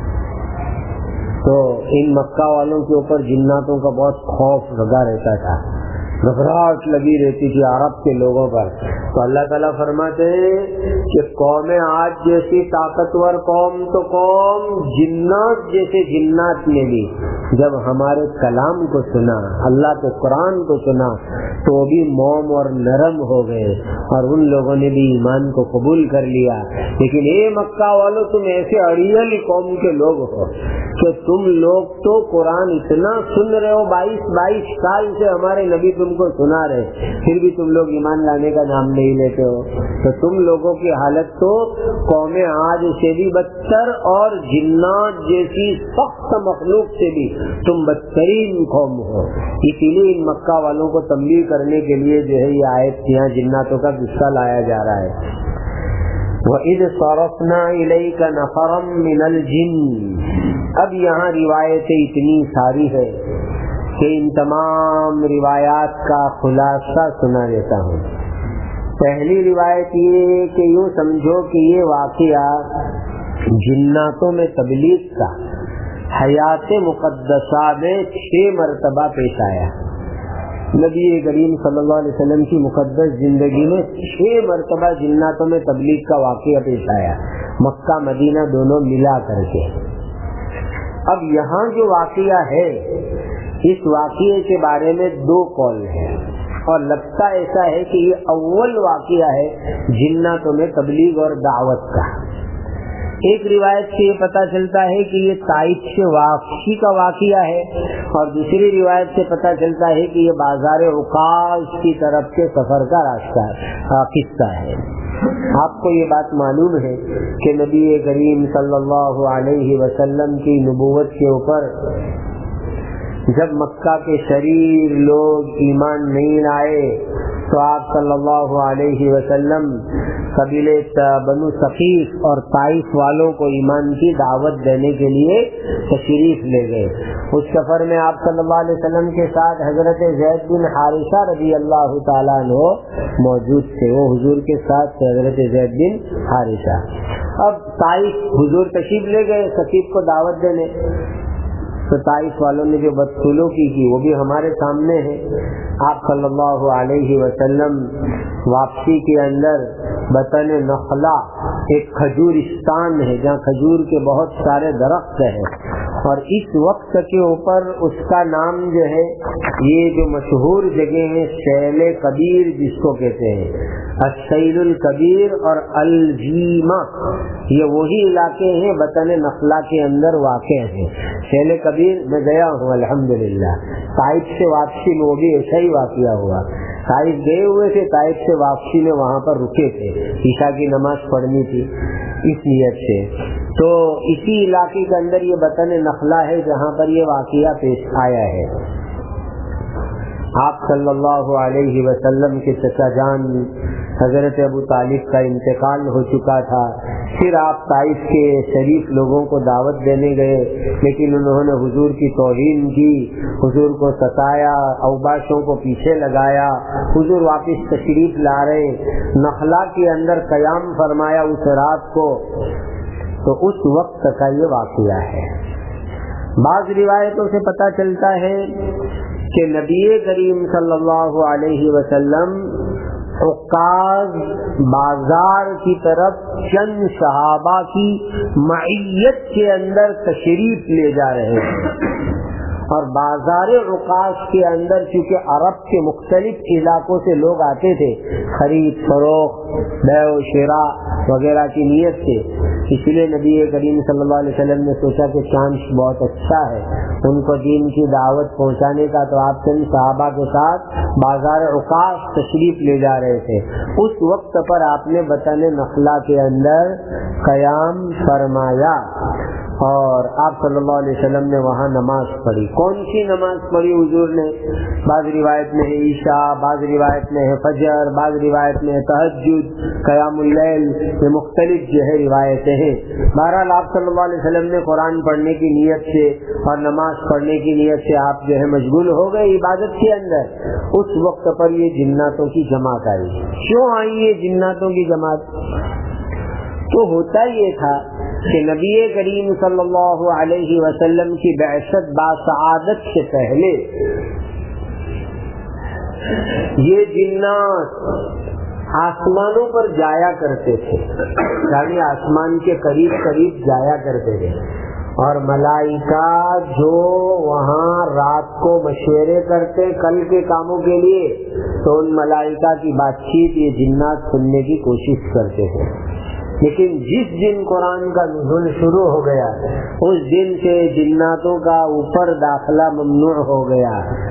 تو ان مکہ والوں کے اوپر جناتوں کا بہت خوف لگا رہتا تھا، گھبراہٹ لگی رہتی تھی عرب کے لوگوں پر۔ تو اللہ تعالیٰ فرماتے ہیں کہ قوم عاد جیسی طاقتور قوم تو قوم جنات جیسے جنات نے بھی جب ہمارے کلام کو سنا، اللہ کے قرآن کو سنا، تو وہ بھی موم اور نرم ہو گئے اور ان لوگوں نے بھی ایمان کو قبول کر لیا۔ لیکن اے مکہ والوں، تم ایسے اڑیل قوم کے لوگ ہو کہ تم لوگ تو قرآن اتنا سن رہے ہو، 22 سال سے ہمارے نبی تم کو سنا رہے، پھر بھی تم لوگ ایمان لانے کا نام نہیں لیتے ہو۔ تو تم لوگوں کی حالت تو قوم عاد سے بھی بدتر اور جنات جیسی سخت مخلوق سے بھی تم بدترین قوم ہو۔ اسی لیے ان مکہ والوں کو تنبیہ کرنے کے لیے جو ہے یہ آیت یہاں جناتوں کا قصہ لایا جا رہا ہے۔ وَإِذْ صَرَفْنَا إِلَيْكَ نَفَرًا مِنَ الْجِنِّ۔ اب یہاں روایتیں اتنی ساری ہے کہ ان تمام روایات کا خلاصہ سنا دیتا ہوں۔ پہلی روایت یہ ہے کہ یوں سمجھو کہ یہ واقعہ جناتوں میں تبلیغ کا حیات مقدسہ میں 6 مرتبہ پیش آیا۔ نبی کریم صلی اللہ علیہ وسلم کی مقدس زندگی میں 6 مرتبہ جناتوں میں تبلیغ کا واقعہ پیش آیا، مکہ مدینہ دونوں ملا کر کے۔ اب یہاں جو واقعہ ہے، اس واقعے کے بارے میں 2 قول ہیں، اور لگتا ایسا ہے کہ یہ اول واقعہ ہے جناتوں میں تبلیغ اور دعوت کا۔ ایک روایت سے یہ پتہ چلتا ہے کہ یہ طائف سے واپسی کا واقعہ ہے، اور دوسری روایت سے پتہ چلتا ہے کہ یہ بازار عکاظ کی طرف کے سفر کا قصہ ہے۔ آپ کو یہ بات معلوم ہے کہ نبی کریم صلی اللہ علیہ وسلم کی نبوت کے اوپر جب مکہ کے شریر لوگ ایمان نہیں لائے تو آپ صلی اللہ علیہ وسلم قبیلے بنو ثقیف اور طائف والوں کو ایمان کی دعوت دینے کے لیے تشریف لے گئے۔ اس سفر میں آپ صلی اللہ علیہ وسلم کے ساتھ حضرت زید بن حارثہ رضی اللہ تعالیٰ عنہ موجود تھے، وہ حضور کے ساتھ حضرت زید بن حارثہ۔ اب طائف حضور تشریف لے گئے ثقیف کو دعوت دینے، تو طائف والوں نے جو بدسلوکی کی وہ بھی ہمارے سامنے ہے۔ آپ صلی اللہ علیہ وسلم واپسی کے اندر بطن نخلا ایک کھجورستان ہے جہاں کھجور کے بہت سارے درخت ہیں، اور اس وقت کے اوپر اس کا نام جو ہے، یہ جو مشہور جگہ ہے سیل کبیر جس کو کہتے ہیں، السیل الکبیر اور الجیمہ، یہ وہی علاقے ہیں بطن نخلا کے اندر واقع ہیں۔ سیل کبیر میں گیا ہوں الحمدللہ، طائف سے واپسی میں وہ بھی ایسا ہی واقعہ ہوا۔ طائف گئے ہوئے تھے، طائف سے واپسی میں وہاں پر رکے تھے، عشاء کی نماز پڑھنی تھی اس نیت سے، تو اسی علاقے کے اندر یہ بطن نخلا ہے جہاں پر یہ واقعہ پیش آیا ہے۔ آپ صلی اللہ علیہ وسلم کے چچا جان حضرت ابو طالب کا انتقال ہو چکا تھا، پھر آپ طائف کے شریف لوگوں کو دعوت دینے گئے، لیکن انہوں نے حضور کی توہین کی، حضور کو ستایا، اوباشوں کو پیچھے لگایا۔ حضور واپس تشریف لا رہے، نخلا کے اندر قیام فرمایا اس رات کو، تو اس وقت کا یہ واقعہ ہے۔ بعض روایتوں سے پتہ چلتا ہے کہ نبی کریم صلی اللہ علیہ وسلم عکاظ بازار کی طرف چند صحابہ کی معیت کے اندر تشریف لے جا رہے ہیں، اور بازار عکاظ کے اندر چونکہ عرب کے مختلف علاقوں سے لوگ آتے تھے خرید فروخت بیع و شراء وغیرہ کی نیت سے، اس لیے نبی کریم صلی اللہ علیہ وسلم نے سوچا کہ چانس بہت اچھا ہے ان کو دین کی دعوت پہنچانے کا، تو آپ چند صحابہ کے ساتھ بازار عکاظ تشریف لے جا رہے تھے۔ اس وقت پر آپ نے بطن نخلا کے اندر قیام فرمایا اور آپ صلی اللہ علیہ وسلم نے وہاں نماز پڑھی۔ کون سی نماز پڑھی حضور نے؟ بعض روایت میں ہے عشاء، بعض روایت میں ہے فجر، بعض روایت میں ہے تہجد، قیام اللیل، یہ مختلف جو ہے روایتیں ہیں۔ بہرحال آپ صلی اللہ علیہ وسلم نے قرآن پڑھنے کی نیت سے اور نماز پڑھنے کی نیت سے آپ جو ہے مشغول ہو گئے عبادت کے اندر۔ اس وقت پر یہ جناتوں کی جماعت آئی۔ کیوں آئی یہ جناتوں کی جماعت؟ تو ہوتا یہ تھا کہ نبی کریم صلی اللہ علیہ وسلم کی بعثت باسعادت سے پہلے یہ جنات آسمانوں پر جایا کرتے تھے، یعنی آسمان کے قریب قریب جایا کرتے تھے، اور ملائکہ جو وہاں رات کو مشورے کرتے کل کے کاموں کے لیے، تو ان ملائکہ کی بات چیت یہ جنات سننے کی کوشش کرتے تھے۔ لیکن جس دن قرآن کا نزول شروع ہو گیا اس دن سے جناتوں کا اوپر داخلہ ممنوع ہو گیا،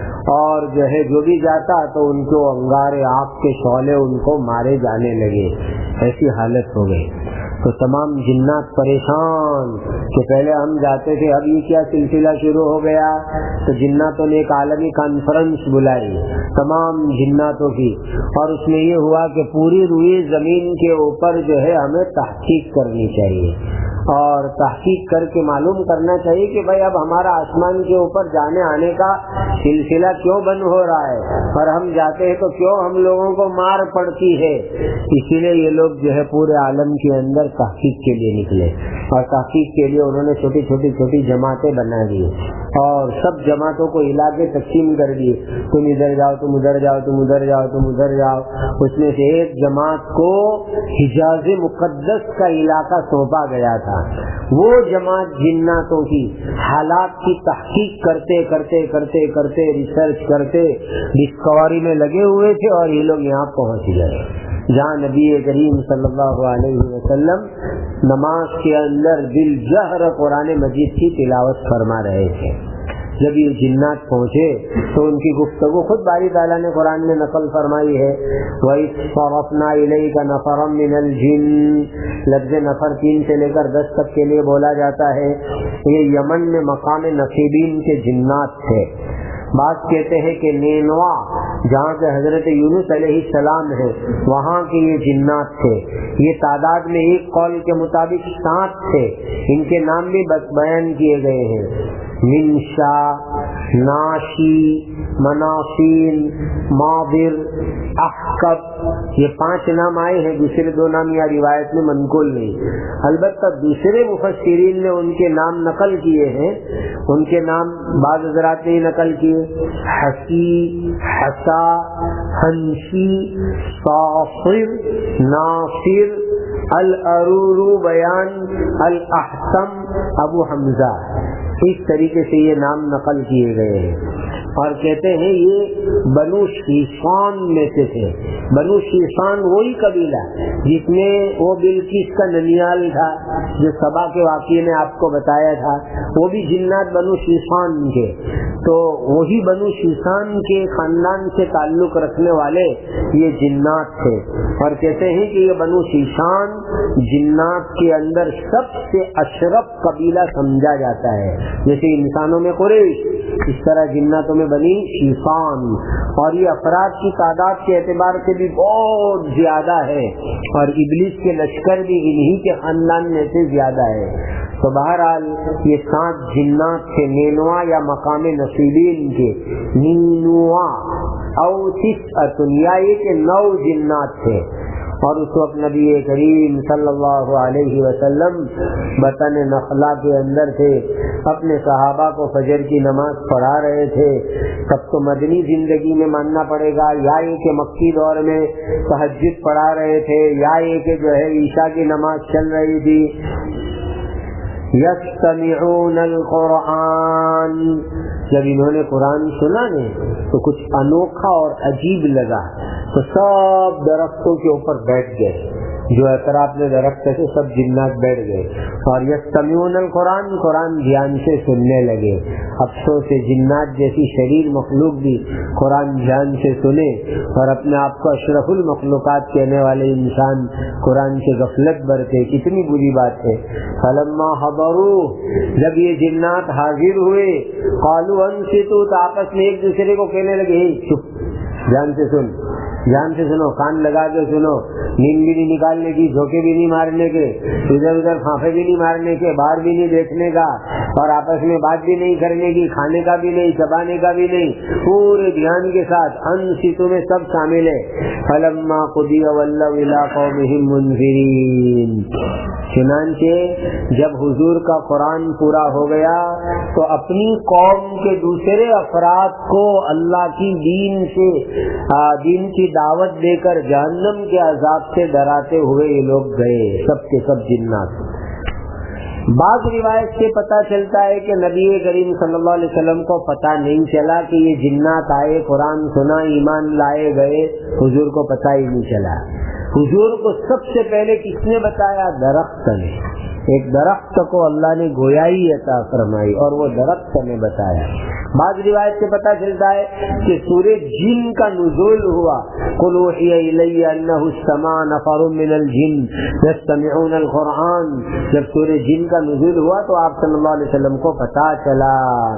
اور جو ہے جو بھی جاتا تو ان کو انگارے آگ کے شعلے ان کو مارے جانے لگے، ایسی حالت ہو گئی۔ تو تمام جنات پریشان کہ پہلے ہم جاتے تھے، اب یہ کیا سلسلہ شروع ہو گیا؟ تو جناتوں نے ایک عالمی کانفرنس بلائی تمام جناتوں کی، اور اس میں یہ ہوا کہ پوری روئی زمین کے اوپر جو ہے ہمیں تحقیق کرنی چاہیے، اور تحقیق کر کے معلوم کرنا چاہیے کہ بھائی اب ہمارا آسمان کے اوپر جانے آنے کا سلسلہ کیوں بند ہو رہا ہے، اور ہم جاتے ہیں تو کیوں ہم لوگوں کو مار پڑتی ہے۔ اسی لیے یہ لوگ جو ہے پورے عالم کے اندر تحقیق کے لیے نکلے، اور تحقیق کے لیے انہوں نے چھوٹی چھوٹی جماعتیں بنا دی، اور سب جماعتوں کو علاقے تقسیم کر دیے، تم ادھر جاؤ، تم ادھر جاؤ، تم ادھر جاؤ، تم ادھر جاؤ۔ اس میں سے ایک جماعت کو حجاز مقدس کا علاقہ سونپا گیا تھا۔ وہ جماعت جناتوں کی حالات کی تحقیق کرتے کرتے کرتے کرتے ریسرچ کرتے ڈسکوری میں لگے ہوئے تھے، اور یہ لوگ یہاں پہنچ گئے جہاں نبی کریم صلی اللہ علیہ وسلم نماز کے اندر بالجہر قرآن مجید کی تلاوت فرما رہے تھے۔ جب یہ جنات پہنچے تو ان کی گفتگو خود باری تعالیٰ نے قرآن میں نقل فرمائی ہے، وَإِذْ صَرَفْنَا إِلَيْكَ نَفَرًا مِنَ الْجِنِّ، لفظ نفر 3 سے لے کر 10 تک کے لیے بولا جاتا ہے۔ یہ یمن میں مقام نصیبین کے جنات تھے۔ بعض کہتے ہیں کہ نینوا جہاں سے حضرت یونس علیہ السلام ہے وہاں کے یہ جنات تھے۔ یہ تعداد میں ایک قول کے مطابق 7 تھے، ان کے نام بھی بیان کیے گئے ہیں، منشا، ناشی، منافین، ماضر، احقب، یہ 5 نام آئے ہیں، دوسرے 2 نام یا روایت میں منقول نہیں۔ البتہ دوسرے مفسرین نے ان کے نام نقل کیے ہیں، ان کے نام بعض حضرات نے نقل کیے، حسی، حسا، ہنشی، صافر، ناصر، الارور، بیان، الاحسم، ابو حمزہ، اس طریقے سے یہ نام نقل کیے گئے ہیں۔ اور کہتے ہیں یہ بنو شیشان میں سے تھے۔ بنو شیشان وہی قبیلہ جس میں وہ بلقیس کا ننیال تھا جو سبا کے واقعے میں آپ کو بتایا تھا، وہ بھی جنات بنو شیشان کے، تو وہی بنو شیشان کے خاندان سے تعلق رکھنے والے یہ جنات تھے۔ اور کہتے ہیں کہ یہ بنو شیشان جنات کے اندر سب سے اشرف قبیلہ سمجھا جاتا ہے، جیسے انسانوں میں قریش، اس طرح جناتوں میں بنی شیشان، اور یہ افراد کی تعداد کے اعتبار سے بھی بہت زیادہ ہے، اور ابلیس کے لشکر بھی انہی کے خاندان میں سے زیادہ ہے۔ تو بہرحال یہ 7 جنات تھے، نینوا یا مقام نصیبین کے، نینوا او 9 یا یہ کہ 9 جنات تھے، اور اس وقت نبی کریم صلی اللہ علیہ وسلم بطن نخلا کے اندر تھے، اپنے صحابہ کو فجر کی نماز پڑھا رہے تھے۔ تب تو مدنی زندگی میں ماننا پڑے گا، یا یہ کہ مکی دور میں تہجد پڑھا رہے تھے، یا یہ کہ جو ہے عشاء کی نماز چل رہی تھی۔ یستمعون القرآن، جب انہوں نے قرآن سنا نے تو کچھ انوکھا اور عجیب لگا، تو سب درختوں کے اوپر بیٹھ گئے، جو اطراف میں درخت تھے سب جنات بیٹھ گئے، اور یستمعون القرآن، قرآن دھیان سے سننے لگے۔ افسوس ہے جنات جیسی شریر مخلوق بھی قرآن دھیان سے سنے، اور اپنے آپ کو اشرف المخلوقات کہنے والے انسان قرآن سے غفلت برتے، کتنی بری بات ہے۔ فلما حضروا، جب یہ جنات حاضر ہوئے، قالوا انصتوا، تو آپس میں ایک دوسرے کو کہنے لگے چپ، دھیان سے سن، دھیان سے سنو، کان لگا کے سنو، نیند بھی نہیں نکالنے کی، دھوکے بھی نہیں مارنے کے، ادھر ادھر پھانپے بھی نہیں مارنے کے، باہر بھی نہیں دیکھنے کا، اور آپس میں بات بھی نہیں کرنے کی، کھانے کا بھی نہیں، چبانے کا بھی نہیں، پورے دھیان کے ساتھ انصتوا میں سب شامل ہے۔ فلما قضی ولوا الی قومہم منذرین، چنانچہ جب حضور کا قرآن پورا ہو گیا تو اپنی قوم کے دوسرے افراد کو اللہ کی دین کی دعوت دے کر جہنم کے عذاب سے ڈراتے ہوئے یہ لوگ گئے، سب کے سب جنات۔ بعض روایت سے پتہ چلتا ہے کہ نبی کریم صلی اللہ علیہ وسلم کو پتہ نہیں چلا کہ یہ جنات آئے، قرآن سنا، ایمان لائے، گئے، حضور کو پتہ ہی نہیں چلا۔ حضور کو سب سے پہلے کس نے بتایا؟ درخت نے، ایک درخت کو اللہ نے گویائی عطا فرمائی اور وہ درخت نے بتایا۔ بعض روایت سے پتہ چلتا ہے کہ سورہ جن کا نزول ہوا، قل اوحی الی انہ استمع نفر من الجن یستمعون القرآن، جب سورہ جن کا نزول ہوا تو آپ صلی اللہ علیہ وسلم کو پتہ چلا۔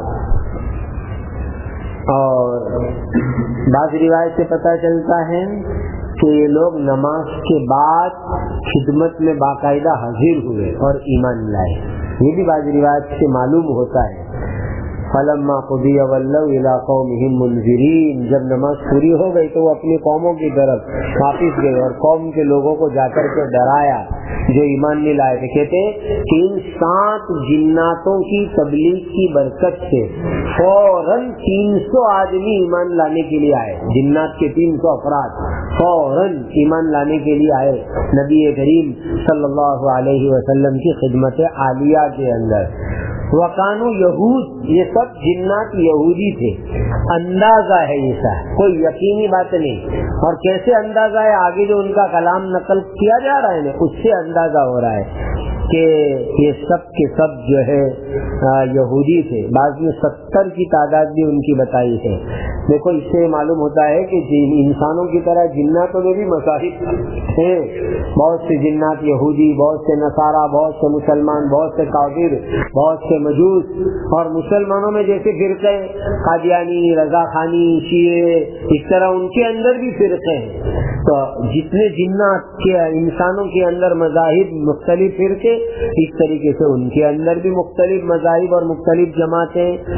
اور بعض روایت سے پتہ چلتا ہے کہ یہ لوگ نماز کے بعد خدمت میں باقاعدہ حاضر ہوئے اور ایمان لائے، یہ بھی بعض روایت سے معلوم ہوتا ہے۔ فلما قضی ولوا الی قومہم منذرین، جب نماز پوری ہو گئی تو وہ اپنی قوموں کی طرف واپس گئے اور قوم کے لوگوں کو جا کر کے ڈرایا جو ایمان نہیں لائے تھے۔ کہتے کہ ان 7 جناتوں کی تبلیغ کی برکت سے فوراً 300 آدمی ایمان لانے کے لیے آئے، جنات کے 300 افراد فوراً ایمان لانے کے لیے آئے نبی کریم صلی اللہ علیہ وسلم کی خدمت عالیہ کے اندر۔ وکانو یہود، یہ سب جنات یہودی تھے، اندازہ ہے یہ سب، کوئی یقینی بات نہیں۔ اور کیسے اندازہ ہے؟ آگے جو ان کا کلام نقل کیا جا رہا ہے نا، اس سے اندازہ ہو رہا ہے کہ یہ سب کے سب جو ہے یہودی تھے۔ بعض میں 70 کی تعداد بھی ان کی بتائی ہے۔ دیکھو اس سے معلوم ہوتا ہے کہ انسانوں کی طرح جناتوں میں بھی مذاہب ہیں، بہت سے جنات یہودی، بہت سے نصارہ، بہت سے مسلمان، بہت سے کافر، بہت سے مجوس، اور مسلمانوں میں جیسے فرقے قادیانی، رضا خانی، شیعہ، اس طرح ان کے اندر بھی فرقے ہیں۔ تو جتنے جنات کے انسانوں کے اندر مذاہب مختلف فرقے، اس طریقے سے ان کے اندر بھی مختلف مذاہب اور مختلف جماعتیں۔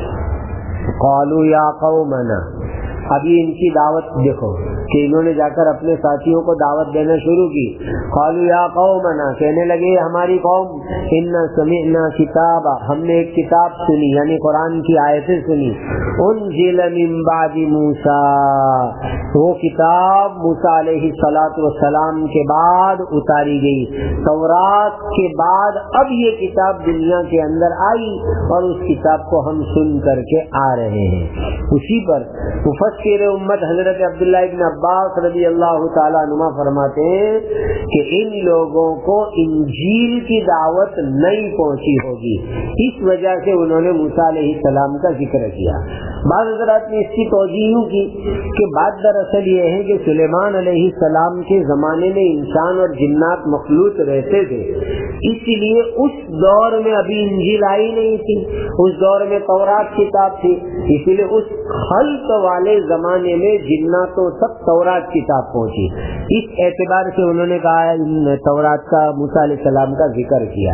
قالوا یا قومنا، ابھی ان کی دعوت دیکھو کہ انہوں نے جا کر اپنے ساتھیوں کو دعوت دینا شروع کی۔ قالوا یا قومنا، کہنے لگے ہماری قوم، انا سمعنا کتابا، ہم نے ایک کتاب سنی، یعنی قرآن کی آیتیں سنی، انزل من بعد موسیٰ، وہ کتاب موسیٰ علیہ السلام کے بعد اتاری گئی، تورات کے بعد اب یہ کتاب دنیا کے اندر آئی اور اس کتاب کو ہم سن کر کے آ رہے ہیں۔ اسی پر مفسر امت حضرت عبداللہ ابن عباس رضی اللہ تعالیٰ عنہ فرماتے ہیں کہ ان لوگوں کو انجیل کی دعوت نہیں پہنچی ہوگی، اس وجہ سے انہوں نے موسیٰ علیہ السلام کا ذکر کیا۔ بعض حضرات نے اس کی توجیہ کی کہ بات دراصل یہ ہے کہ سلیمان علیہ السلام کے زمانے میں انسان اور جنات مخلوط رہتے تھے، اس لیے اس دور میں ابھی انجیل آئی نہیں تھی، اس دور میں تورات کتاب تھی، اسی لیے اس خلق والے زمانے میں جناتوں تک تورات کتاب پہنچی۔ اس اعتبار سے انہوں نے کہا تورات کا موسیٰ علیہ السلام کا ذکر کیا۔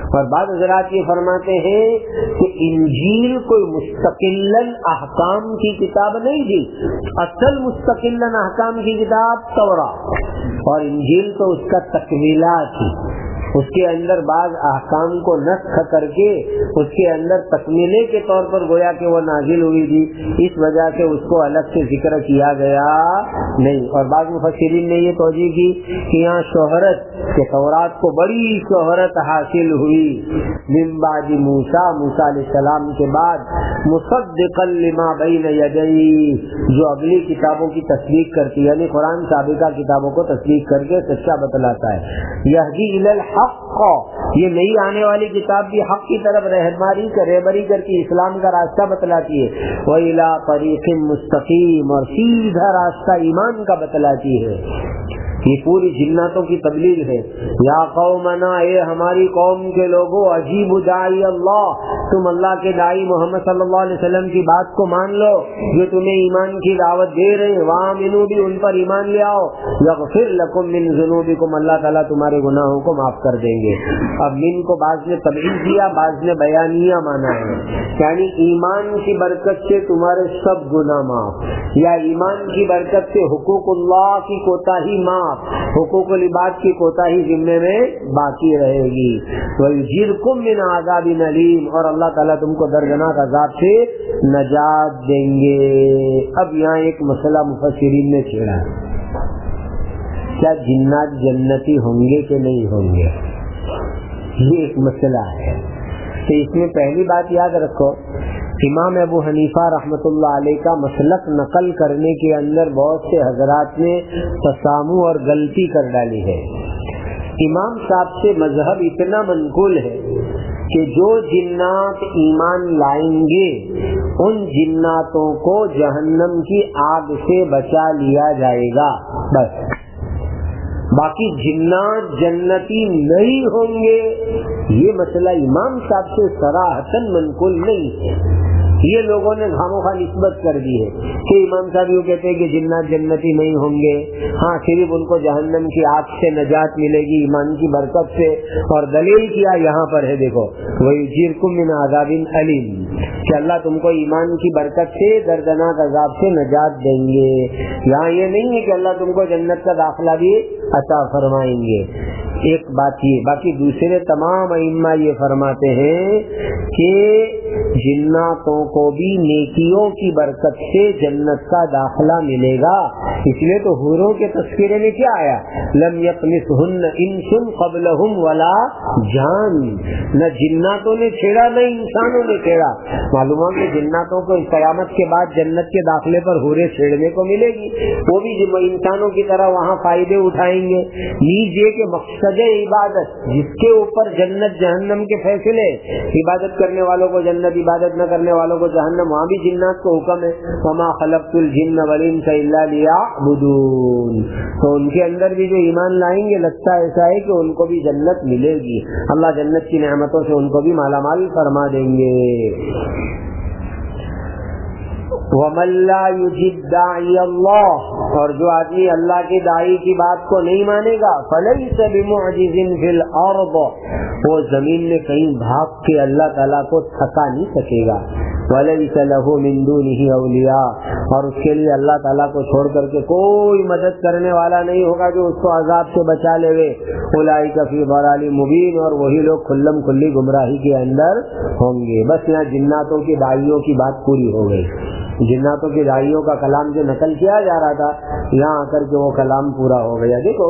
اور بعض حضرات یہ فرماتے ہیں کہ انجیل کوئی مستقلاً احکام کی کتاب نہیں تھی، اصل مستقلاً احکام کی کتاب تورات، اور انجیل تو اس کا تکمیلہ تھی، اس کے اندر بعض احکام کو نسخ کر کے اس کے اندر تکمیلے کے طور پر گویا کہ وہ نازل ہوئی تھی، اس وجہ سے اس کو الگ سے ذکر کیا گیا نہیں۔ اور بعض مفسرین نے یہ توجہ کی کہ یہاں شہرت کہ تورات کو بڑی شہرت حاصل ہوئی من بعد موسیٰ علیہ السلام کے بعد، مصدقا لما بین یدیہ، جو اگلی کتابوں کی تصدیق کرتی، یعنی قرآن سابقہ کتابوں کو تصدیق کر کے سچا بتلاتا ہے۔ یہدی الی الحق، یہ نئی آنے والی کتاب بھی حق کی طرف رہبری کرتی، اسلام کا راستہ بتلاتی ہے، وَإِلَىٰ طَرِيقٍ مُسْتَقِيمٍ، اور سیدھا راستہ ایمان کا بتلاتی ہے۔ یہ پوری جناتوں کی تبلیغ ہے۔ یا قومنا، اے ہماری قوم کے لوگوں، عجیب داعی اللہ، تم اللہ کے داعی محمد صلی اللہ علیہ وسلم کی بات کو مان لو جو تمہیں ایمان کی دعوت دے رہے ہیں، وآمنوا بھی ان پر ایمان لے آؤ، یغفر لکم من ذنوبکم، اللہ تعالیٰ تمہارے گناہوں کو معاف کر دیں گے۔ اب من کو بعض نے تبعیض دیا، بعض نے بیانیہ مانا ہے، یعنی ایمان کی برکت سے تمہارے سب گناہ معاف، یا ایمان کی برکت سے حقوق اللہ کی کوتاہی معاف، حقوق العباد کی کوتاہی ذمے میں باقی رہے گی۔ وَيُجِرْكُم مِّنْ عَذَابٍ أَلِيمٍ، اور اللہ تعالیٰ تم کو دردناک عذاب سے نجات دیں گے۔ اب یہاں ایک مسئلہ مفسرین نے چھیڑا ہے، کیا جنات جنتی ہوں گے کہ نہیں ہوں گے؟ یہ ایک مسئلہ ہے۔ تو اس میں پہلی بات یاد رکھو، امام ابو حنیفہ رحمۃ اللہ علیہ کا مسلک نقل کرنے کے اندر بہت سے حضرات نے تسامح اور غلطی کر ڈالی ہے۔ امام صاحب سے مذہب اتنا منقول ہے کہ جو جنات ایمان لائیں گے ان جناتوں کو جہنم کی آگ سے بچا لیا جائے گا، بس، باقی جنات جنتی نہیں ہوں گے یہ مسئلہ امام صاحب سے صراحتاً منقول نہیں ہے۔ یہ لوگوں نے خاموخواہ نسبت کر دی ہے کہ امام صاحب یوں کہتے ہیں کہ جنات جنتی نہیں ہوں گے، ہاں صرف ان کو جہنم کی آگ سے نجات ملے گی ایمان کی برکت سے، اور دلیل کیا یہاں پر ہے، دیکھو وَيُجِرْكُم مِّنْ عَذَابٍ أَلِيمٍ، کہ اللہ تم کو ایمان کی برکت سے دردناک عذاب سے نجات دیں گے۔ یہاں یہ نہیں ہے کہ اللہ تم کو جنت کا داخلہ بھی عطا فرمائیں گے۔ ایک بات یہ، باقی دوسرے تمام ائمہ یہ فرماتے ہیں کہ جناتوں کو بھی نیکیوں کی برکت سے جنت کا داخلہ ملے گا، اس لیے تو حوروں کے تذکرے میں کیا آیا، لم یطمثہن انس قبلہم ولا جان، نہ جناتوں نے چھیڑا نہ انسانوں نے چھیڑا۔ معلوم ہے کہ جناتوں کو قیامت کے بعد جنت کے داخلے پر حوریں چھیڑنے کو ملے گی، وہ بھی انسانوں کی طرح وہاں فائدے اٹھائیں گے۔ نیز یہ کہ مقصد عبادت جس کے اوپر جنت جہنم کے فیصلے، عبادت کرنے والوں کو جنت، عبادت نہ کرنے والوں کو جہنم، وہاں بھی جنات کو حکم ہے وما خلقت الجن والانس الا لیعبدون، تو ان کے اندر بھی جو ایمان لائیں گے لگتا ایسا ہے کہ ان کو بھی جنت ملے گی، اللہ جنت کی نعمتوں سے ان کو بھی مالا مال فرما دیں گے۔ وَمَن لَّا يُجِبْ دَاعِيَ اللَّهِ، اور جو آدمی اللہ کے داعی کی بات کو نہیں مانے گا، فَلَيْسَ بِمُعْجِزٍ فِي الْأَرْضِ، وہ زمین میں کہیں بھاگ کے اللہ تعالیٰ کو تھکا نہیں سکے گا، وَلَيْسَ لَهُ مِن دُونِهِ أَوْلِيَاء، اور اس کے لیے اللہ تعالیٰ کو چھوڑ کر کے کوئی مدد کرنے والا نہیں ہوگا جو اس کو عذاب سے بچا لے گے، أُولَٰئِكَ فِي ضَلَالٍ مُّبِينٍ، اور وہی لوگ کھلم کھلی گمراہی کے اندر ہوں گے۔ بس یہاں جناتوں کی داعیوں کی بات پوری ہو گئی، جناتوں کے داعیوں کا کلام جو نقل کیا جا رہا تھا یہاں آ کر کے وہ کلام پورا ہو گیا۔ دیکھو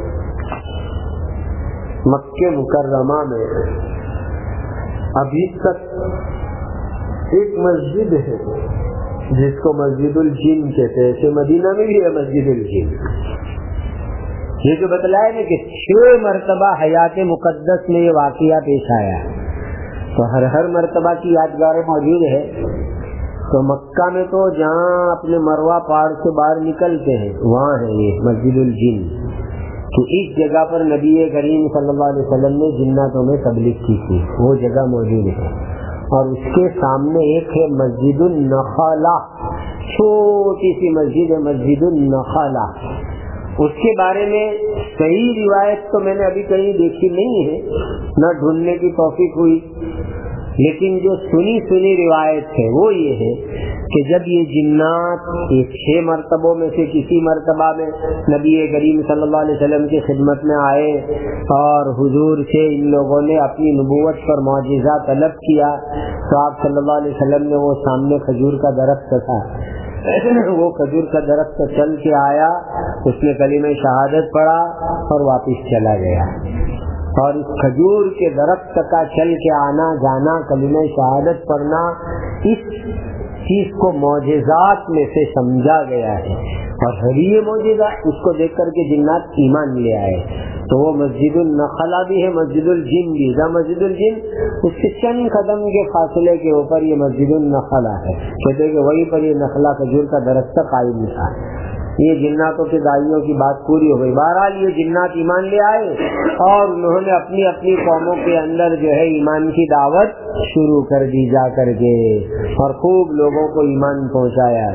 مکہ مکرمہ میں ابھی تک ایک مسجد ہے جس کو مسجد الجن کہتے ہیں، ایسے مدینہ میں بھی ہے مسجد الجن۔ یہ جو بتلایا نا کہ 6 مرتبہ حیات مقدس میں یہ واقعہ پیش آیا، تو ہر مرتبہ کی یادگاریں موجود ہے۔ تو مکہ میں تو جہاں اپنے مروہ پہاڑ سے باہر نکلتے ہیں وہاں ہے یہ مسجد الجن، تو اس جگہ پر نبی کریم صلی اللہ علیہ وسلم نے جناتوں میں تبلیغ کی تھی، وہ جگہ موجود ہے۔ اور اس کے سامنے ایک ہے مسجد النخلہ، چھوٹی سی مسجد ہے مسجد النخلہ، اس کے بارے میں صحیح روایت تو میں نے ابھی کہیں دیکھی نہیں ہے، نہ ڈھونڈنے کی توفیق ہوئی، لیکن جو سنی روایت ہے وہ یہ ہے کہ جب یہ جنات 6 مرتبوں میں سے کسی مرتبہ میں نبی کریم صلی اللہ علیہ وسلم کی خدمت میں آئے اور حضور سے ان لوگوں نے اپنی نبوت پر معجزہ طلب کیا، تو آپ صلی اللہ علیہ وسلم نے وہ سامنے کھجور کا درخت تھا، وہ کھجور کا درخت چل کے آیا، اس نے کلمہ شہادت پڑھا اور واپس چلا گیا، اور اس کھجور کے درخت کا چل کے آنا جانا، کلمہ شہادت پڑھنا، اس چیز کو معجزات میں سے سمجھا گیا ہے، اور یہ معجزہ اس کو دیکھ کر کے جنات ایمان لے آئے۔ تو وہ مسجد النخلا بھی ہے، مسجد الجن بھی ہے۔ مسجد الجن اس سے چند قدم کے فاصلے کے اوپر یہ مسجد النخلا ہے، کہتے ہیں کہ وہیں پر یہ نخلا کھجور کا درخت قائم تھا۔ یہ جناتوں کے داعیوں کی بات پوری ہو گئی۔ بہرحال یہ جنات ایمان لے آئے اور انہوں نے اپنی اپنی قوموں کے اندر جو ہے ایمان کی دعوت شروع کر دی جا کر کے، اور خوب لوگوں کو ایمان پہنچایا۔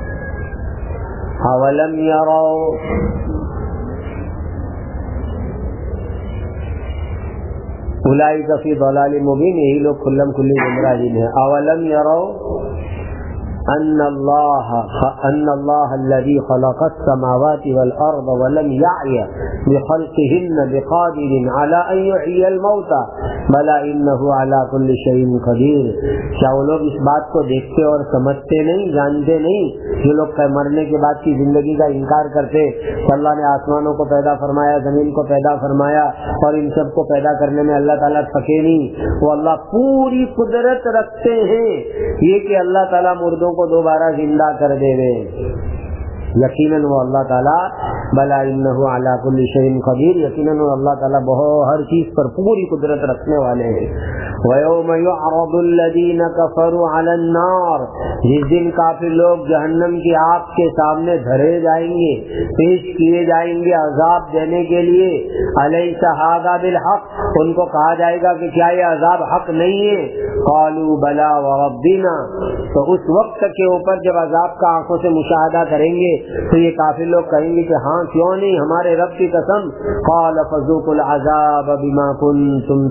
اولم یروا اولئک فی ضلال مبین، یہی لوگ کھلم کھلی گمراہی میں۔ اولم یروا ان اللہ الذی خلق السماوات والارض ولم یعی بخلقهن بقادر علی ان یحیی الموتى بلی انہ علی کل شیء قدیر۔ کیا وہ لوگ اس بات کو دیکھتے اور سمجھتے نہیں، جانتے نہیں؟ جو لوگ مرنے کے بعد کی زندگی کا انکار کرتے کہ اللہ نے آسمانوں کو پیدا فرمایا، زمین کو پیدا فرمایا، اور ان سب کو پیدا کرنے میں اللہ تعالیٰ تھکے نہیں، وہ اللہ پوری قدرت رکھتے ہیں، یہ کہ اللہ تعالیٰ مردوں کو دوبارہ زندہ کر دے گے، یقیناً وہ اللہ تعالیٰ بلا انہ علی کل شیء قدیر، یقیناً وہ اللہ تعالیٰ ہر چیز پر پوری قدرت رکھنے والے ہیں۔ وَيَوْمَ يُعْرَضُ الَّذِينَ كَفَرُوا عَلَى النَّارِ، جس دن کافر لوگ جہنم کی آگ کے سامنے دھرے جائیں گے، پیش کیے جائیں گے عذاب دینے کے لیے۔ أَلَيْسَ هَذَا بِالْحَقِّ، ان کو کہا جائے گا کہ کیا یہ عذاب حق نہیں ہے؟ قَالُوا بَلَى وَرَبِّنَا، تو اس وقت کے اوپر جب عذاب کا آنکھوں سے مشاہدہ کریں گے تو یہ کافر لوگ کہیں گے کہ ہاں کیوں نہیں، ہمارے رب کی قسم۔ قال فذوقوا العذاب بما كنتم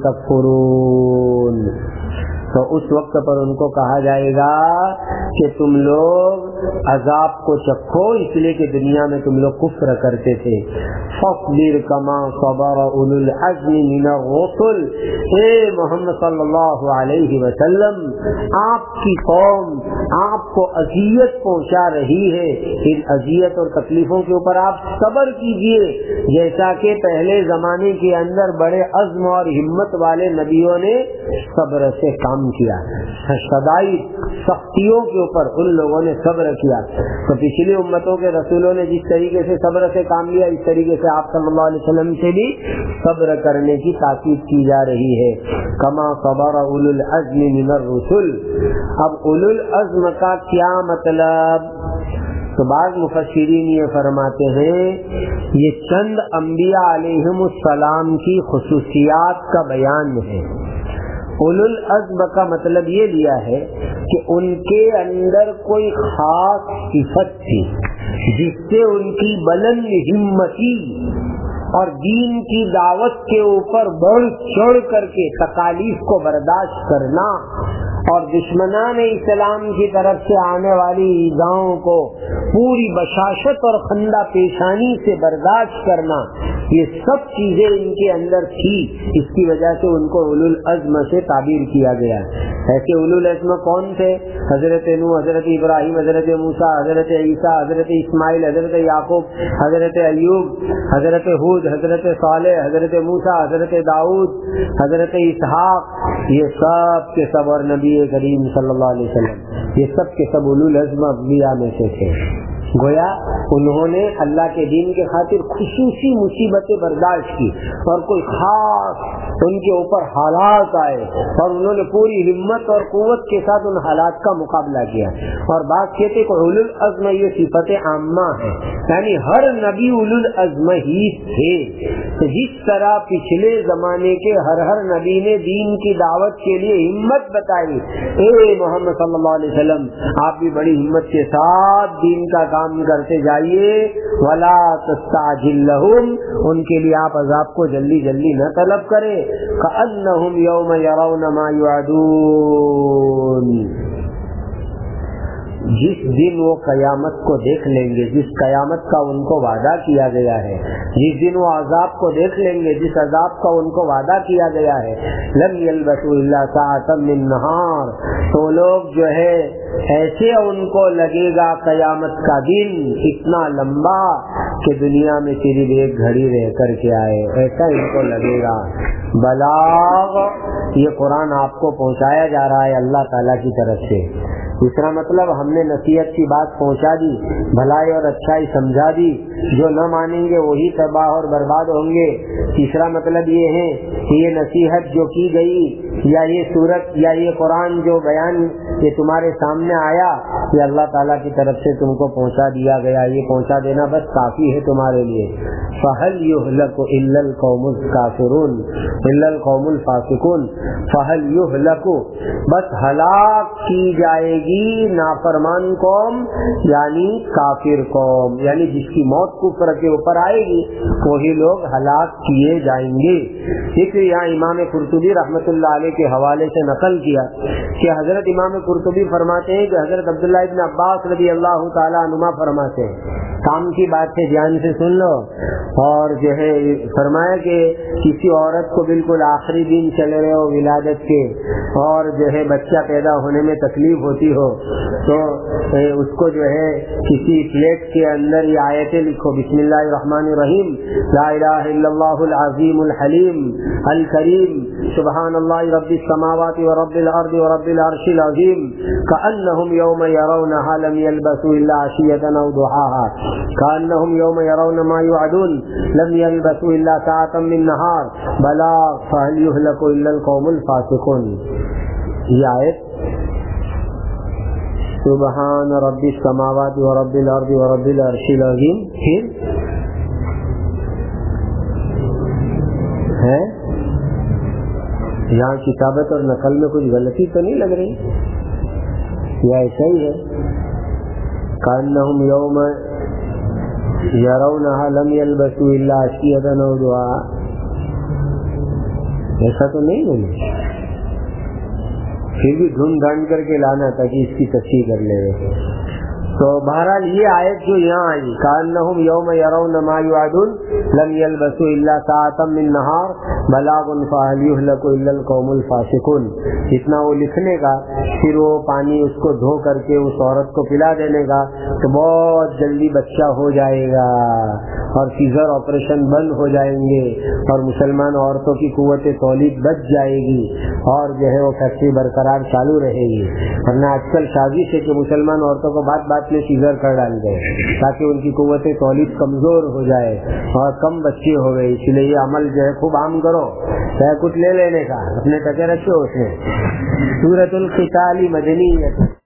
تکفرون، تو اس وقت پر ان کو کہا جائے گا کہ تم لوگ عذاب کو چکھو، اس لیے کہ دنیا میں تم لوگ کفر کرتے تھے۔ فاصبر کما صبر اولو العزم من الرسل، اے محمد صلی اللہ علیہ وسلم، آپ کی قوم آپ کو اذیت پہنچا رہی ہے، ان اذیت اور تکلیفوں کے اوپر آپ صبر کیجئے، جیسا کہ پہلے زمانے کے اندر بڑے عزم اور ہمت والے نبیوں نے صبر سے کام کیا، شدائد سختیوں کے اوپر ان لوگوں نے صبر کیا۔ تو پچھلی امتوں کے رسولوں نے جس طریقے سے صبر سے کام لیا، اس طریقے سے آپ صلی اللہ علیہ وسلم سے بھی صبر کرنے کی تاکید کی جا رہی ہے۔ کما صبر اولو العزم من الرسل، اب اولو العزم کا کیا مطلب؟ تو بعض مفسرین یہ فرماتے ہیں یہ چند انبیاء علیہم السلام کی خصوصیات کا بیان ہے۔ اولو العزم کا مطلب یہ لیا ہے کہ ان کے اندر کوئی خاص صفت تھی جس سے ان کی بلند ہمتی اور دین کی دعوت کے اوپر بڑھ چڑھ کر کے تکالیف کو برداشت کرنا اور دشمنان اسلام کی طرف سے آنے والی ایذاؤں کو پوری بشاشت اور خندہ پیشانی سے برداشت کرنا، یہ سب چیزیں ان کے اندر تھی، اس کی وجہ سے ان کو اولو العزم سے تعبیر کیا گیا۔ ایسے اولو العزم کون تھے؟ حضرت نوح، حضرت ابراہیم، حضرت موسیٰ، حضرت عیسیٰ، حضرت اسماعیل، حضرت یعقوب، حضرت ایوب، حضرت ہود، حضرت صالح، حضرت موسیٰ، حضرت داؤد، حضرت اسحاق، یہ سب کے سب، اور نبی کریم صلی اللہ علیہ وسلم، یہ سب کے سب اولو العزم انبیاء میں سے تھے۔ گویا انہوں نے اللہ کے دین کے خاطر خصوصی مصیبتیں برداشت کی اور کوئی خاص ان کے اوپر حالات آئے اور انہوں نے پوری ہمت اور قوت کے ساتھ ان حالات کا مقابلہ کیا۔ اور بات کہتے کہ اولو العزم یہ صفت عامہ ہے، یعنی ہر نبی اولو العزم ہی تھے۔ جس طرح پچھلے زمانے کے ہر نبی نے دین کی دعوت کے لیے ہمت بتائی، اے محمد صلی اللہ علیہ وسلم آپ بھی بڑی ہمت کے ساتھ دین کا کام کرتے جائیے. ولا تستعجل لهم، ان کے لیے آپ عذاب کو جلدی جلدی نہ طلب کریں. كأنهم يوم يرون ما يوعدون، جس دن وہ قیامت کو دیکھ لیں گے، جس قیامت کا ان کو وعدہ کیا گیا ہے، جس دن وہ عذاب کو دیکھ لیں گے، جس عذاب کا ان کو وعدہ کیا گیا ہے. لم يلبثوا الا ساعة من نہار، تو لوگ جو ہے ایسے ان کو لگے گا قیامت کا دن اتنا لمبا کہ دنیا میں صرف ایک گھڑی رہ کر کے آئے، ایسا ان کو لگے گا. بلاغ، یہ قرآن آپ کو پہنچایا جا رہا ہے اللہ تعالیٰ کی طرف سے. دوسرا مطلب ہم نے نصیحت کی بات پہنچا دی، بھلائی اور اچھائی سمجھا دی، جو نہ مانیں گے وہی تباہ اور برباد ہوں گے. تیسرا مطلب یہ ہے کہ یہ نصیحت جو کی گئی یا یہ صورت یا یہ قرآن جو بیان یہ تمہارے سامنے آیا، یہ اللہ تعالیٰ کی طرف سے تم کو پہنچا دیا گیا، یہ پہنچا دینا بس کافی ہے تمہارے لیے. فَهَلْ يُهْلَكُ إِلَّا الْقَوْمُ الْكَافِرُونَ إِلَّا الْقَوْمُ الْفَاسِقُونَ، فَهَلْ يُهْلَكُ، بس ہلاک کی جائے گی نافرمان قوم، یعنی کافر قوم، یعنی جس کی موت کفر کے اوپر آئے گی وہی لوگ ہلاک کیے جائیں گے. ذکر یہاں امام قرطبی رحمۃ اللہ علیہ کے حوالے سے نقل کیا کہ حضرت امام قرطبی فرماتے ہیں کہ حضرت عبداللہ ابن عباس رضی اللہ تعالی عنہما فرماتے ہیں، کام کی بات ہے دھیان سے سن لو، اور جو ہے فرمایا کہ کسی عورت کو بالکل آخری دن چلے رہے ہو ولادت کے اور جو ہے بچہ پیدا ہونے میں تکلیف ہوتی ہو تو اس کو جو ہے کسی پلیٹ کے اندر یہ آیتیں لکھو، بسم اللہ الرحمن الرحیم، لا الہ الا اللہ العظیم الحلیم الکریم سبحان اللہ رب السماوات ورب الارض ورب العرش العظیم کأنہم یوم یرونہا لم یلبثوا الا عشیۃ او ضحاہا کأنہم یوم یرون ما یوعدون لم یلبثوا الا ساعۃ من نہار بلاغ فہل یہلک الا القوم الفاسقون. یہ آیت سبحان رب السماوات ورب الارض ورب العرش العظیم پھر ہے یہاں کتابت اور نقل میں کچھ غلطی تو نہیں لگ رہی؟ یا ایسا ہی ہے کأنہم یوم یرونہا لم یلبثوا الا عشیۃ او ضحاہا، ایسا تو نہیں ہے، پھر بھی ڈھونڈ ڈھانڈ کر کے لانا تاکہ اس کی تصحیح کر لے. تو بہرحال یہ آیت جو یہاں آئی کأنہم یوم یرون ما یوعدون لم یلبثوا الا ساعۃ من نہار بلاغ فہل یہلک الا القوم الفاسقون، اتنا وہ لکھنے کا، پھر وہ پانی اس کو دھو کر کے اس عورت کو پلا دینے کا تو بہت جلدی بچہ ہو جائے گا اور سیزر آپریشن بند ہو جائیں گے اور مسلمان عورتوں کی قوت تولید بچ جائے گی اور جو ہے وہ فیکٹری برقرار چالو رہے گی. ورنہ آج کل سازش ہے کہ مسلمان عورتوں کو بات بات میں سیزر کر ڈال گئے تاکہ ان کی قوت تولید کمزور ہو جائے اور کم بچے ہو گئے. اس لیے یہ عمل جو ہے خوب عام کرو، چاہے کچھ لے لینے کا اپنے ٹکے رکھو. اس میں سورۃ القتال مدنی